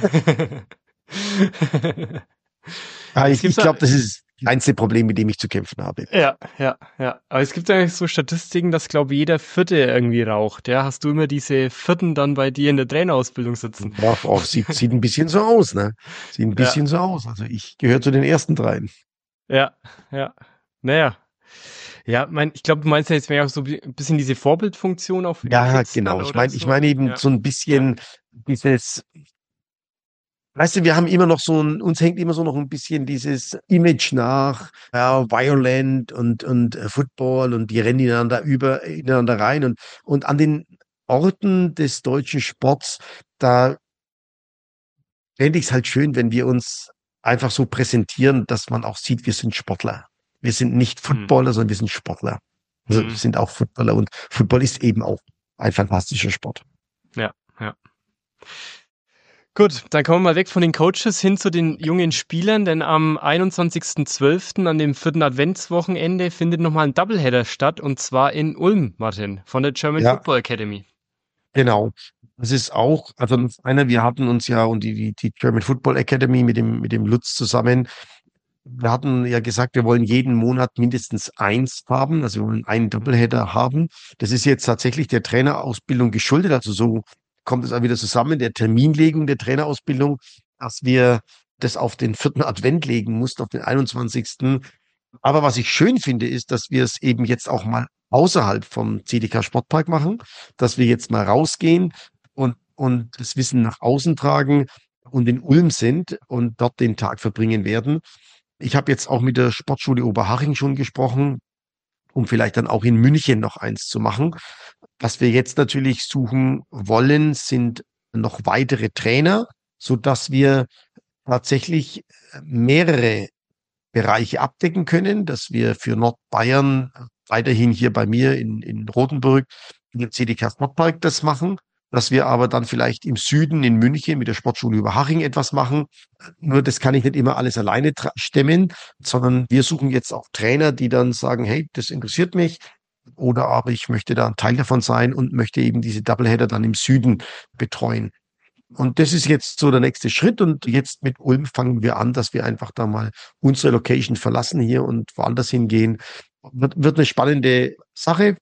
Ja, Es ich gibt da, glaube, das ist das kleinste Problem, mit dem ich zu kämpfen habe. ja, ja, ja. Aber es gibt eigentlich so Statistiken, dass, glaube ich, jeder Vierte irgendwie raucht. Ja, hast du immer diese Vierten dann bei dir in der Trainerausbildung sitzen? Ja, auch sieht ein bisschen so aus, ne? Sieht ein Ja, bisschen so aus. Also ich gehöre zu den ersten dreien. ja, ja. Naja. Ja, ich glaube, du meinst ja jetzt mehr auch so ein bisschen diese Vorbildfunktion auch für die Ja, Kids dann genau. oder Ich so? meine eben Ja, so ein ja. bisschen dieses, weißt du, wir haben immer noch so uns hängt immer so noch ein bisschen dieses Image nach, ja, Violent und Football und die rennen ineinander rein und an den Orten des deutschen Sports, da fände ich es halt schön, wenn wir uns einfach so präsentieren, dass man auch sieht, wir sind Sportler. Wir sind nicht Hm. Footballer, sondern wir sind Sportler. Also wir Hm. sind auch Footballer und Football ist eben auch ein fantastischer Sport. Ja, ja. Gut, dann kommen wir mal weg von den Coaches hin zu den jungen Spielern, denn am 21.12., an dem vierten Adventswochenende, findet nochmal ein Doubleheader statt, und zwar in Ulm, Martin, von der German Ja, Football Academy. genau. Das ist auch, also wir hatten uns ja und die German Football Academy mit dem Lutz zusammen. Wir hatten ja gesagt, wir wollen jeden Monat mindestens eins haben, also wir wollen einen Doubleheader haben. Das ist jetzt tatsächlich der Trainerausbildung geschuldet, also so kommt es auch wieder zusammen, der Terminlegung der Trainerausbildung, dass wir das auf den vierten Advent legen mussten, auf den 21. Aber was ich schön finde, ist, dass wir es eben jetzt auch mal außerhalb vom CDK Sportpark machen, dass wir jetzt mal rausgehen und das Wissen nach außen tragen und in Ulm sind und dort den Tag verbringen werden. Ich habe jetzt auch mit der Sportschule Oberhaching schon gesprochen, um vielleicht dann auch in München noch eins zu machen. Was wir jetzt natürlich suchen wollen, sind noch weitere Trainer, so dass wir tatsächlich mehrere Bereiche abdecken können, dass wir für Nordbayern weiterhin hier bei mir in Rothenburg im CDK Sportpark das machen, dass wir aber dann vielleicht im Süden in München mit der Sportschule Überhaching etwas machen. Nur das kann ich nicht immer alles alleine stemmen, sondern wir suchen jetzt auch Trainer, die dann sagen, hey, das interessiert mich. Oder aber ich möchte da ein Teil davon sein und möchte eben diese Doubleheader dann im Süden betreuen. Und das ist jetzt so der nächste Schritt. Und jetzt mit Ulm fangen wir an, dass wir einfach da mal unsere Location verlassen hier und woanders hingehen. Wird eine spannende Sache.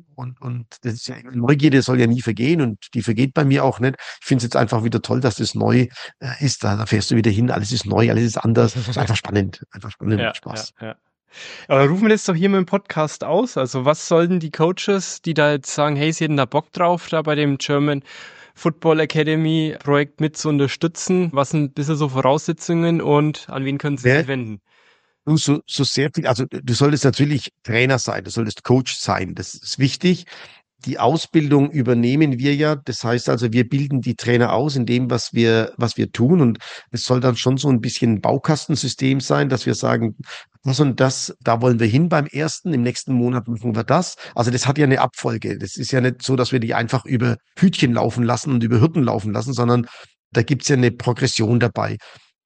Und das ist ja, Neugierde soll ja nie vergehen und die vergeht bei mir auch nicht. Ich finde es jetzt einfach wieder toll, dass das neu ist. Da fährst du wieder hin, alles ist neu, alles ist anders. Ist einfach spannend, Ja, macht ja, Spaß. ja. Aber rufen wir das doch hier mit dem Podcast aus. Also was sollten die Coaches, die da jetzt sagen, hey, sie hätten da Bock drauf, da bei dem German Football Academy Projekt mit zu unterstützen? Was sind ein bisschen so Voraussetzungen und an wen können sie sich Wer, wenden? du so sehr viel, also du solltest natürlich Trainer sein, du solltest Coach sein, das ist wichtig. Die Ausbildung übernehmen wir ja. Das heißt also, wir bilden die Trainer aus in dem, was wir tun. Und es soll dann schon so ein bisschen ein Baukastensystem sein, dass wir sagen, das und das, da wollen wir hin beim ersten, im nächsten Monat machen wir das. Also das hat ja eine Abfolge. Das ist ja nicht so, dass wir die einfach über Hütchen laufen lassen und über Hürden laufen lassen, sondern da gibt's ja eine Progression dabei.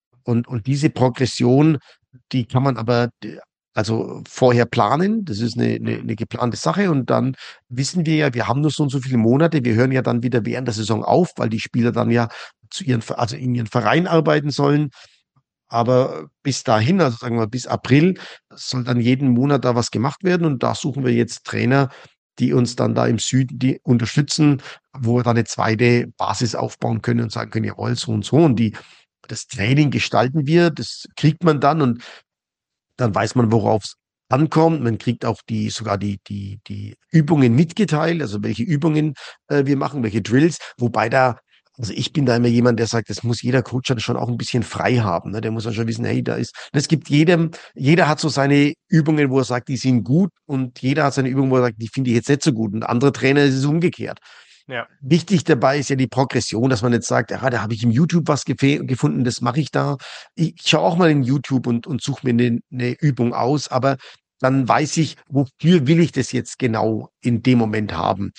Und diese Progression, die kann man aber also vorher planen. Das ist Hm. eine geplante Sache. Und dann wissen wir ja, wir haben nur so und so viele Monate. Wir hören ja dann wieder während der Saison auf, weil die Spieler dann ja also in ihren Verein arbeiten sollen. Aber bis dahin, also sagen wir bis April, soll dann jeden Monat da was gemacht werden. Und da suchen wir jetzt Trainer, die uns dann da im Süden die unterstützen, wo wir dann eine zweite Basis aufbauen können und sagen können, jawohl, so und so. Und das Training gestalten wir, das kriegt man dann und dann weiß man, worauf es ankommt. Man kriegt auch sogar die Übungen mitgeteilt, also welche Übungen wir machen, welche Drills, wobei also ich bin da immer jemand, der sagt, das muss jeder Coach dann schon auch ein bisschen frei haben. Ne? Der muss dann schon wissen, hey, das gibt jeder hat so seine Übungen, wo er sagt, die sind gut und jeder hat seine Übungen, wo er sagt, die finde ich jetzt nicht so gut. Und andere Trainer ist es umgekehrt. Ja. Wichtig dabei ist ja die Progression, dass man jetzt sagt, ja, da habe ich im YouTube was gefunden, das mache ich da. Ich schaue auch mal in YouTube und suche mir eine Übung aus, aber dann weiß ich, wofür will ich das jetzt genau in dem Moment haben.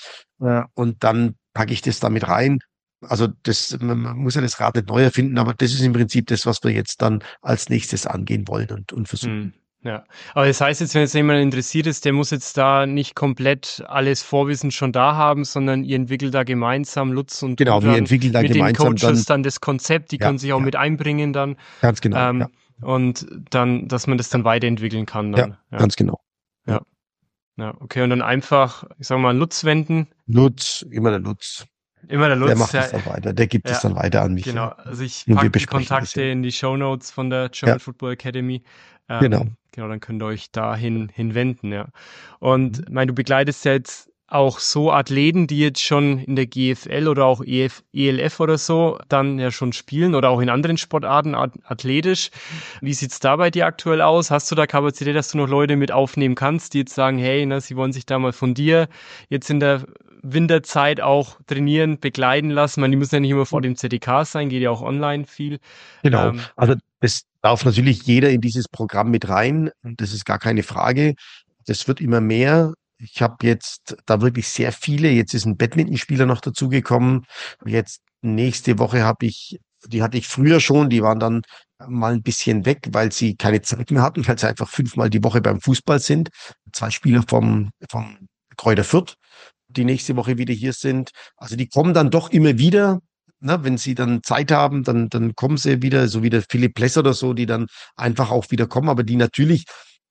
Und dann packe ich das damit rein. Also man muss ja das Rad nicht neu erfinden, aber das ist im Prinzip das, was wir jetzt dann als nächstes angehen wollen und versuchen. Ja, aber das heißt jetzt, wenn jetzt jemand interessiert ist, der muss jetzt da nicht komplett alles Vorwissen schon da haben, sondern ihr entwickelt da gemeinsam, Lutz und du Genau, wir dann entwickeln da mit den gemeinsam Coaches dann das Konzept, die ja, können sich auch ja, mit einbringen dann ganz genau, ja, und dann, dass man das dann weiterentwickeln kann ja, dann. Ja, ganz genau. Ja. ja, ja, okay, und dann einfach, ich sag mal, Lutz wenden. Lutz, immer der Lutz. Immer der Der Lutz, macht ja, es dann weiter, der gibt es ja, dann weiter an mich. genau. Ja. Also ich Und wir packe die besprechen das Kontakte ja. in die Shownotes von der Ja, German Football Academy. genau. Genau, dann könnt ihr euch dahin hinwenden, ja. Und ich meine, du begleitest ja jetzt auch so Athleten, die jetzt schon in der GFL oder auch ELF oder so dann ja schon spielen oder auch in anderen Sportarten athletisch. Wie sieht's da bei dir aktuell aus? Hast du da Kapazität, dass du noch Leute mit aufnehmen kannst, die jetzt sagen, hey, ne, sie wollen sich da mal von dir jetzt in der Winterzeit auch trainieren, begleiten lassen? Ich meine, die müssen ja nicht immer vor dem ZDK sein, geht ja auch online viel. Genau. Ähm, Also das darf natürlich jeder in dieses Programm mit rein. Und das ist gar keine Frage. Das wird immer mehr. Ich habe jetzt da wirklich sehr viele. Jetzt ist ein Badmintonspieler noch dazugekommen. Jetzt nächste Woche die hatte ich früher schon, die waren dann mal ein bisschen weg, weil sie keine Zeit mehr hatten, weil sie einfach 5-mal die Woche beim Fußball sind. 2 Spieler vom Kräuter Fürth, die nächste Woche wieder hier sind. Also die kommen dann doch immer wieder. Ne, wenn sie dann Zeit haben, dann kommen sie wieder, so wie der Philipp Pless oder so, die dann einfach auch wieder kommen, aber die natürlich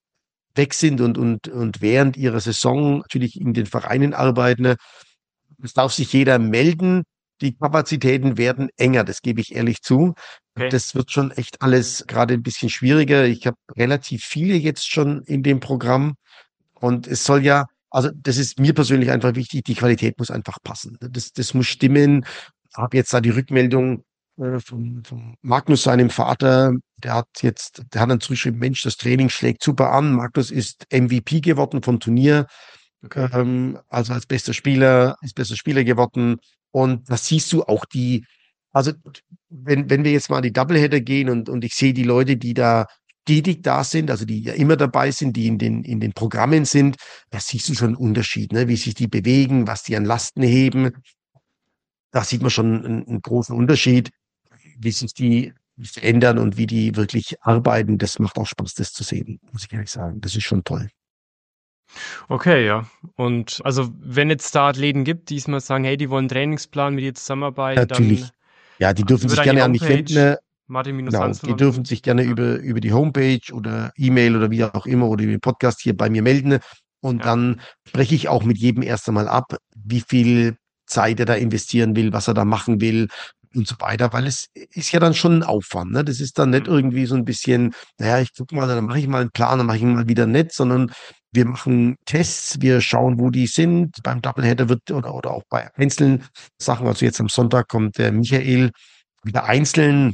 weg sind und während ihrer Saison natürlich in den Vereinen arbeiten. Ne. Es darf sich jeder melden. Die Kapazitäten werden enger, das gebe ich ehrlich zu. okay. Das wird schon echt alles gerade ein bisschen schwieriger. Ich habe relativ viele jetzt schon in dem Programm und es soll ja, also das ist mir persönlich einfach wichtig, die Qualität muss einfach passen. Das muss stimmen. Habe jetzt da die Rückmeldung vom Magnus, seinem Vater, der hat dann zurückgeschrieben, Mensch, das Training schlägt super an. Magnus ist MVP geworden vom Turnier, Okay. also als bester Spieler geworden. Und da siehst du auch also wenn wir jetzt mal an die Doubleheader gehen und ich sehe die Leute, die da stetig da sind, also die ja immer dabei sind, die in den Programmen sind, da siehst du schon einen Unterschied, ne? Wie sich die bewegen, was die an Lasten heben. Da sieht man schon einen großen Unterschied, wie sich die verändern und wie die wirklich arbeiten. Das macht auch Spaß, das zu sehen, muss ich ehrlich sagen. Das ist schon toll. Okay, ja. Und also wenn jetzt da Athleten gibt, die diesmal sagen, hey, die wollen einen Trainingsplan mit dir zusammenarbeiten, dann Natürlich. Ja, die dürfen über sich deine gerne an mich Homepage wenden. Genau, die martin-hanselmann. dürfen sich gerne Ja, über die Homepage oder E-Mail oder wie auch immer oder über den Podcast hier bei mir melden. Und ja. dann spreche ich auch mit jedem erst einmal ab, wie viel Zeit er da investieren will, was er da machen will und so weiter, weil es ist ja dann schon ein Aufwand. Ne? Das ist dann nicht Hm. irgendwie so ein bisschen, naja, ich guck mal, dann mache ich mal einen Plan, dann mache ich ihn mal wieder nicht, sondern wir machen Tests, wir schauen, wo die sind. Beim Doubleheader oder auch bei einzelnen Sachen, also jetzt am Sonntag kommt der Michael wieder einzeln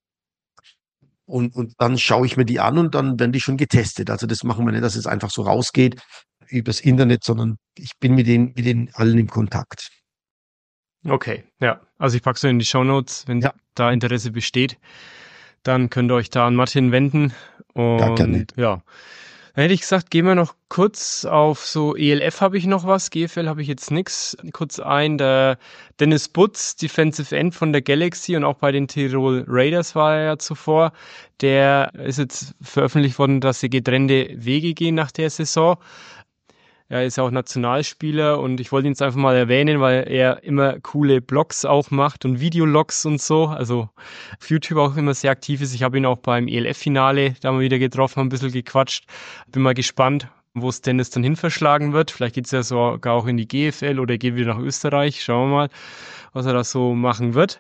und dann schaue ich mir die an und dann werden die schon getestet. Also das machen wir nicht, dass es einfach so rausgeht übers Internet, sondern ich bin mit denen allen in Kontakt. Okay, ja. Also ich packe es in die Shownotes, wenn Ja, da Interesse besteht, dann könnt ihr euch da an Martin wenden. ja, gerne. Und ja, dann hätte ich gesagt, gehen wir noch kurz auf so ELF habe ich noch was, GFL habe ich jetzt nix. Kurz der Dennis Butz, Defensive End von der Galaxy und auch bei den Tirol Raiders war er ja zuvor. Der ist jetzt veröffentlicht worden, dass sie getrennte Wege gehen nach der Saison. Er ist ja auch Nationalspieler und ich wollte ihn jetzt einfach mal erwähnen, weil er immer coole Blogs auch macht und Videologs und so. Also auf YouTube auch immer sehr aktiv ist. Ich habe ihn auch beim ELF-Finale da mal wieder getroffen, haben ein bisschen gequatscht. Bin mal gespannt, wo es Dennis dann hin verschlagen wird. Vielleicht geht's ja sogar auch in die GFL oder er geht wieder nach Österreich. Schauen wir mal, was er da so machen wird.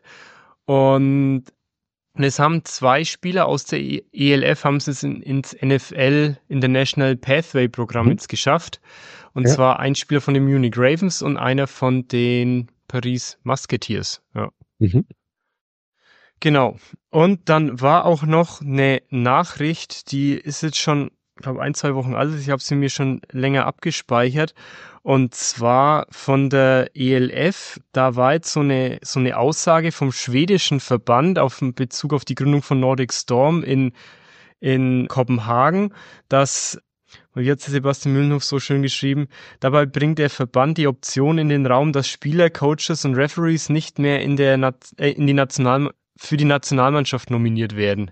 Und es haben zwei Spieler aus der ELF haben es ins NFL International Pathway Programm Mhm. jetzt geschafft. Und Ja. zwar ein Spieler von den Munich Ravens und einer von den Paris Musketeers. Ja. Mhm. Genau. Und dann war auch noch eine Nachricht, die ist jetzt schon, glaube 1, 2 Wochen alt. Ich habe sie mir schon länger abgespeichert. Und zwar von der ELF, da war jetzt so eine Aussage vom schwedischen Verband auf in Bezug auf die Gründung von Nordic Storm in Kopenhagen, dass, wie hat Sebastian Mühlenhof so schön geschrieben, dabei bringt der Verband die Option in den Raum, dass Spieler, Coaches und Referees nicht mehr für die Nationalmannschaft nominiert werden.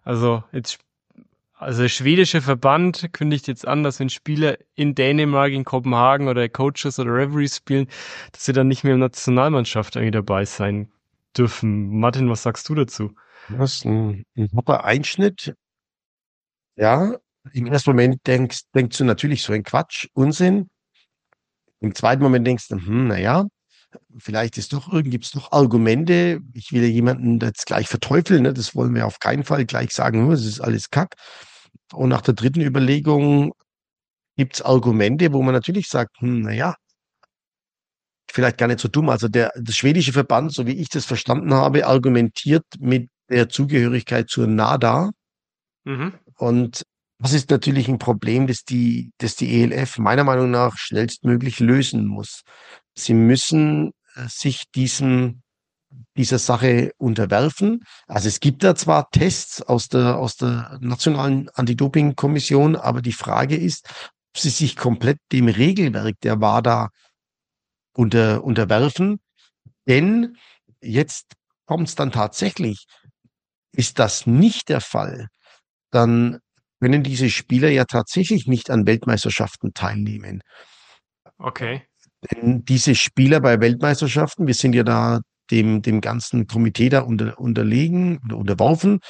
Also der schwedische Verband kündigt jetzt an, dass wenn Spieler in Dänemark, in Kopenhagen oder Coaches oder Referees spielen, dass sie dann nicht mehr in der Nationalmannschaft irgendwie dabei sein dürfen. Martin, was sagst du dazu? Das ist ein harter Einschnitt. Ja, im ersten Moment denkst du natürlich so ein Quatsch, Unsinn. Im zweiten Moment denkst du, naja, vielleicht gibt es doch Argumente. Ich will ja jemanden jetzt gleich verteufeln, ne? Das wollen wir auf keinen Fall gleich sagen, das ist alles Kack. Und nach der dritten Überlegung gibt es Argumente, wo man natürlich sagt, naja, vielleicht gar nicht so dumm. Also das schwedische Verband, so wie ich das verstanden habe, argumentiert mit der Zugehörigkeit zur NADA. Mhm. Und das ist natürlich ein Problem, das die ELF meiner Meinung nach schnellstmöglich lösen muss. Sie müssen sich dieser Sache unterwerfen. Also es gibt da zwar Tests aus der Nationalen Anti-Doping-Kommission, aber die Frage ist, ob sie sich komplett dem Regelwerk der WADA unterwerfen. Denn jetzt kommt es dann tatsächlich. Ist das nicht der Fall, dann können diese Spieler ja tatsächlich nicht an Weltmeisterschaften teilnehmen. Okay. Denn diese Spieler bei Weltmeisterschaften, wir sind ja da dem ganzen Komitee da unterlegen oder unterworfen,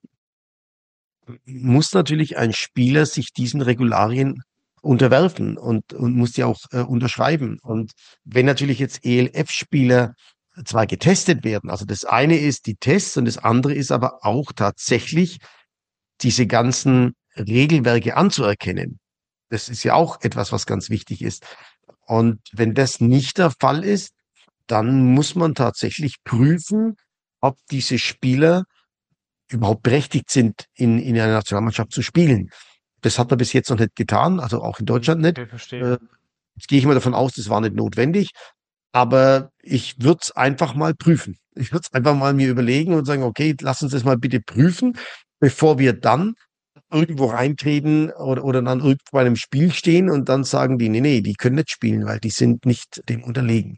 muss natürlich ein Spieler sich diesen Regularien unterwerfen und muss die auch unterschreiben. Und wenn natürlich jetzt ELF-Spieler zwar getestet werden, also das eine ist die Tests und das andere ist aber auch tatsächlich diese ganzen Regelwerke anzuerkennen. Das ist ja auch etwas, was ganz wichtig ist. Und wenn das nicht der Fall ist, dann muss man tatsächlich prüfen, ob diese Spieler überhaupt berechtigt sind, in einer Nationalmannschaft zu spielen. Das hat man bis jetzt noch nicht getan, also auch in Mhm. Deutschland nicht. Okay, verstehe. Äh, Jetzt gehe ich mal davon aus, das war nicht notwendig. Aber ich würde es einfach mal prüfen. Ich würde es einfach mal mir überlegen und sagen, okay, lass uns das mal bitte prüfen, bevor wir dann irgendwo reintreten oder dann irgendwo bei einem Spiel stehen und dann sagen die, nee, nee, die können nicht spielen, weil die sind nicht dem unterlegen.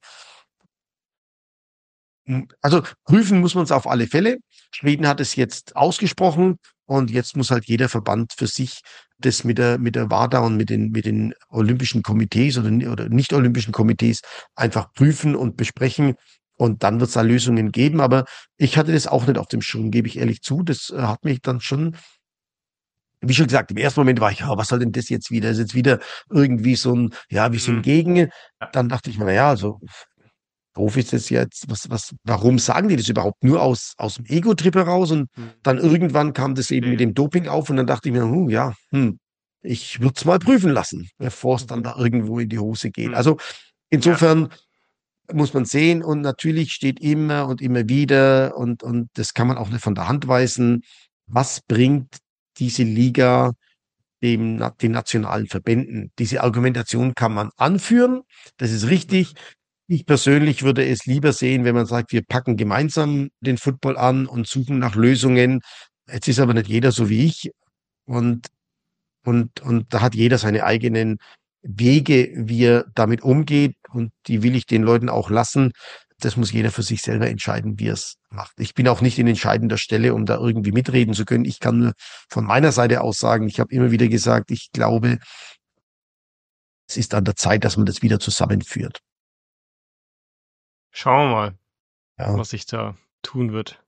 Also prüfen muss man es auf alle Fälle. Schweden hat es jetzt ausgesprochen und jetzt muss halt jeder Verband für sich das mit der WADA und mit den olympischen Komitees oder nicht-olympischen Komitees einfach prüfen und besprechen. Und dann wird es da Lösungen geben. Aber ich hatte das auch nicht auf dem Schirm, gebe ich ehrlich zu. Das hat mich dann schon, wie schon gesagt, im ersten Moment war ich, ja, was soll denn das jetzt wieder? Ist jetzt wieder irgendwie so ein, ja, wir sind Mhm. gegen. Ja. Dann dachte ich mir, naja, also Profi ist das jetzt, warum sagen die das überhaupt? Nur aus dem Ego-Trip heraus und Mhm. dann irgendwann kam das eben mit Verstehe. dem Doping auf und dann dachte ich mir, ja, ich würde es mal prüfen lassen, bevor es dann da irgendwo in die Hose geht. Mhm. Also Ja. insofern muss man sehen und natürlich steht immer und immer wieder und das kann man auch nicht von der Hand weisen. Was bringt diese Liga den nationalen Verbänden? Diese Argumentation kann man anführen, das ist richtig. Mhm. Ich persönlich würde es lieber sehen, wenn man sagt, wir packen gemeinsam den Football an und suchen nach Lösungen. Jetzt ist aber nicht jeder so wie ich und, und da hat jeder seine eigenen Wege, wie er damit umgeht und die will ich den Leuten auch lassen. Das muss jeder für sich selber entscheiden, wie er es macht. Ich bin auch nicht in entscheidender Stelle, um da irgendwie mitreden zu können. Ich kann nur von meiner Seite aus sagen, ich habe immer wieder gesagt, ich glaube, es ist an der Zeit, dass man das wieder zusammenführt. Schauen wir mal, Ja. was sich da tun wird.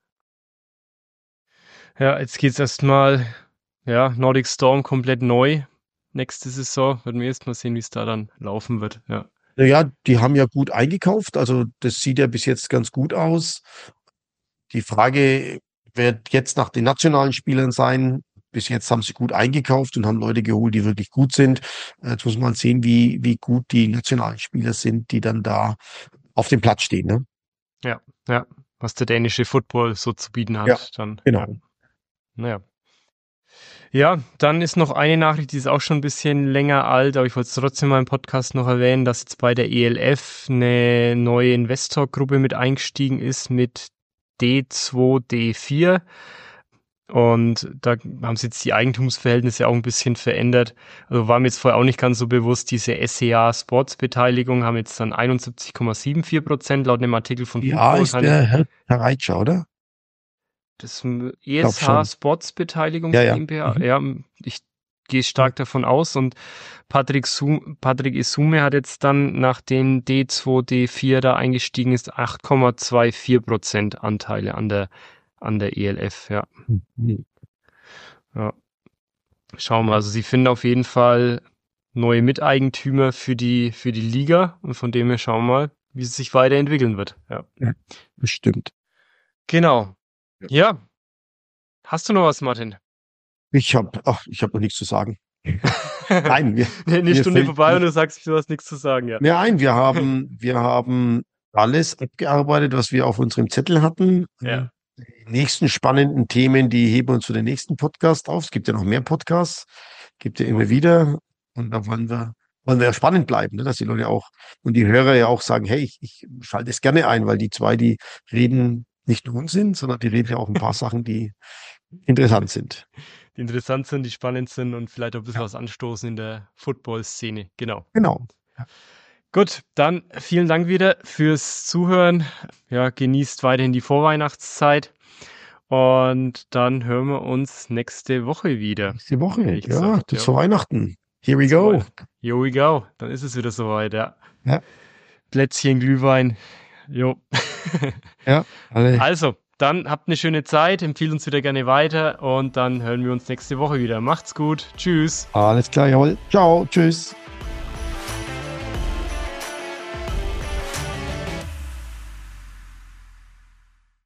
Ja, jetzt geht's erstmal, ja, Nordic Storm komplett neu. Nächste Saison werden wir erst mal sehen, wie es da dann laufen wird. Ja. Naja, die haben ja gut eingekauft, also das sieht ja bis jetzt ganz gut aus. Die Frage wird jetzt nach den nationalen Spielern sein. Bis jetzt haben sie gut eingekauft und haben Leute geholt, die wirklich gut sind. Jetzt muss man sehen, wie gut die nationalen Spieler sind, die dann da auf dem Platz stehen. Ne? Ja, was der dänische Football so zu bieten hat. Ja, Dann, genau. ja. Naja. Ja, dann ist noch eine Nachricht, die ist auch schon ein bisschen länger alt, aber ich wollte es trotzdem mal im Podcast noch erwähnen, dass jetzt bei der ELF eine neue Investorgruppe mit eingestiegen ist mit D2, D4. Und da haben sie jetzt die Eigentumsverhältnisse auch ein bisschen verändert. Also war mir jetzt vorher auch nicht ganz so bewusst, diese SEA Sports Beteiligung haben jetzt dann 71,74% laut einem Artikel von Ja, Football. ist der Herr Reitscher, oder? Das Glaub ESH schon. Sports Beteiligungs Ja, ja. GmbH, Mhm. ja, ich gehe stark davon aus. Und Patrick Isume hat jetzt dann, nachdem D2, D4 da eingestiegen ist, 8,24% Anteile an der ELF, ja. Mhm. Ja. Schauen wir, also sie finden auf jeden Fall neue Miteigentümer für die Liga und von dem her schauen wir mal, wie es sich weiterentwickeln wird. Ja. Bestimmt. Genau. Ja. Hast du noch was, Martin? Ich habe noch nichts zu sagen. Nein, Eine mir Stunde fällt vorbei und nicht du sagst, du hast nichts zu sagen, ja. mehr ein. Wir haben alles abgearbeitet, was wir auf unserem Zettel hatten. Ja. Die nächsten spannenden Themen, die heben wir uns für den nächsten Podcast auf. Es gibt ja noch mehr Podcasts, gibt ja immer wieder. Und da wollen wir ja spannend bleiben, ne? Dass die Leute auch und die Hörer ja auch sagen, hey, ich schalte es gerne ein, weil die zwei, die reden, nicht nur Unsinn, sondern die reden ja auch ein paar Sachen, die interessant sind. Die interessant sind, die spannend sind und vielleicht auch ein bisschen Ja. was anstoßen in der Football-Szene. Genau. Genau. Gut, dann vielen Dank wieder fürs Zuhören. Ja, genießt weiterhin die Vorweihnachtszeit. Und dann hören wir uns nächste Woche wieder. Nächste Woche. Ehrlich Ja, gesagt, das ja. ist vor Weihnachten. Here we Zu go. Weihnachten. Here we go. Dann ist es wieder soweit, ja. Ja. Plätzchen, Glühwein. Jo. Ja, alle. Also, dann habt eine schöne Zeit, empfiehlt uns wieder gerne weiter und dann hören wir uns nächste Woche wieder. Macht's gut. Tschüss. Alles klar, jawohl. Ciao, tschüss.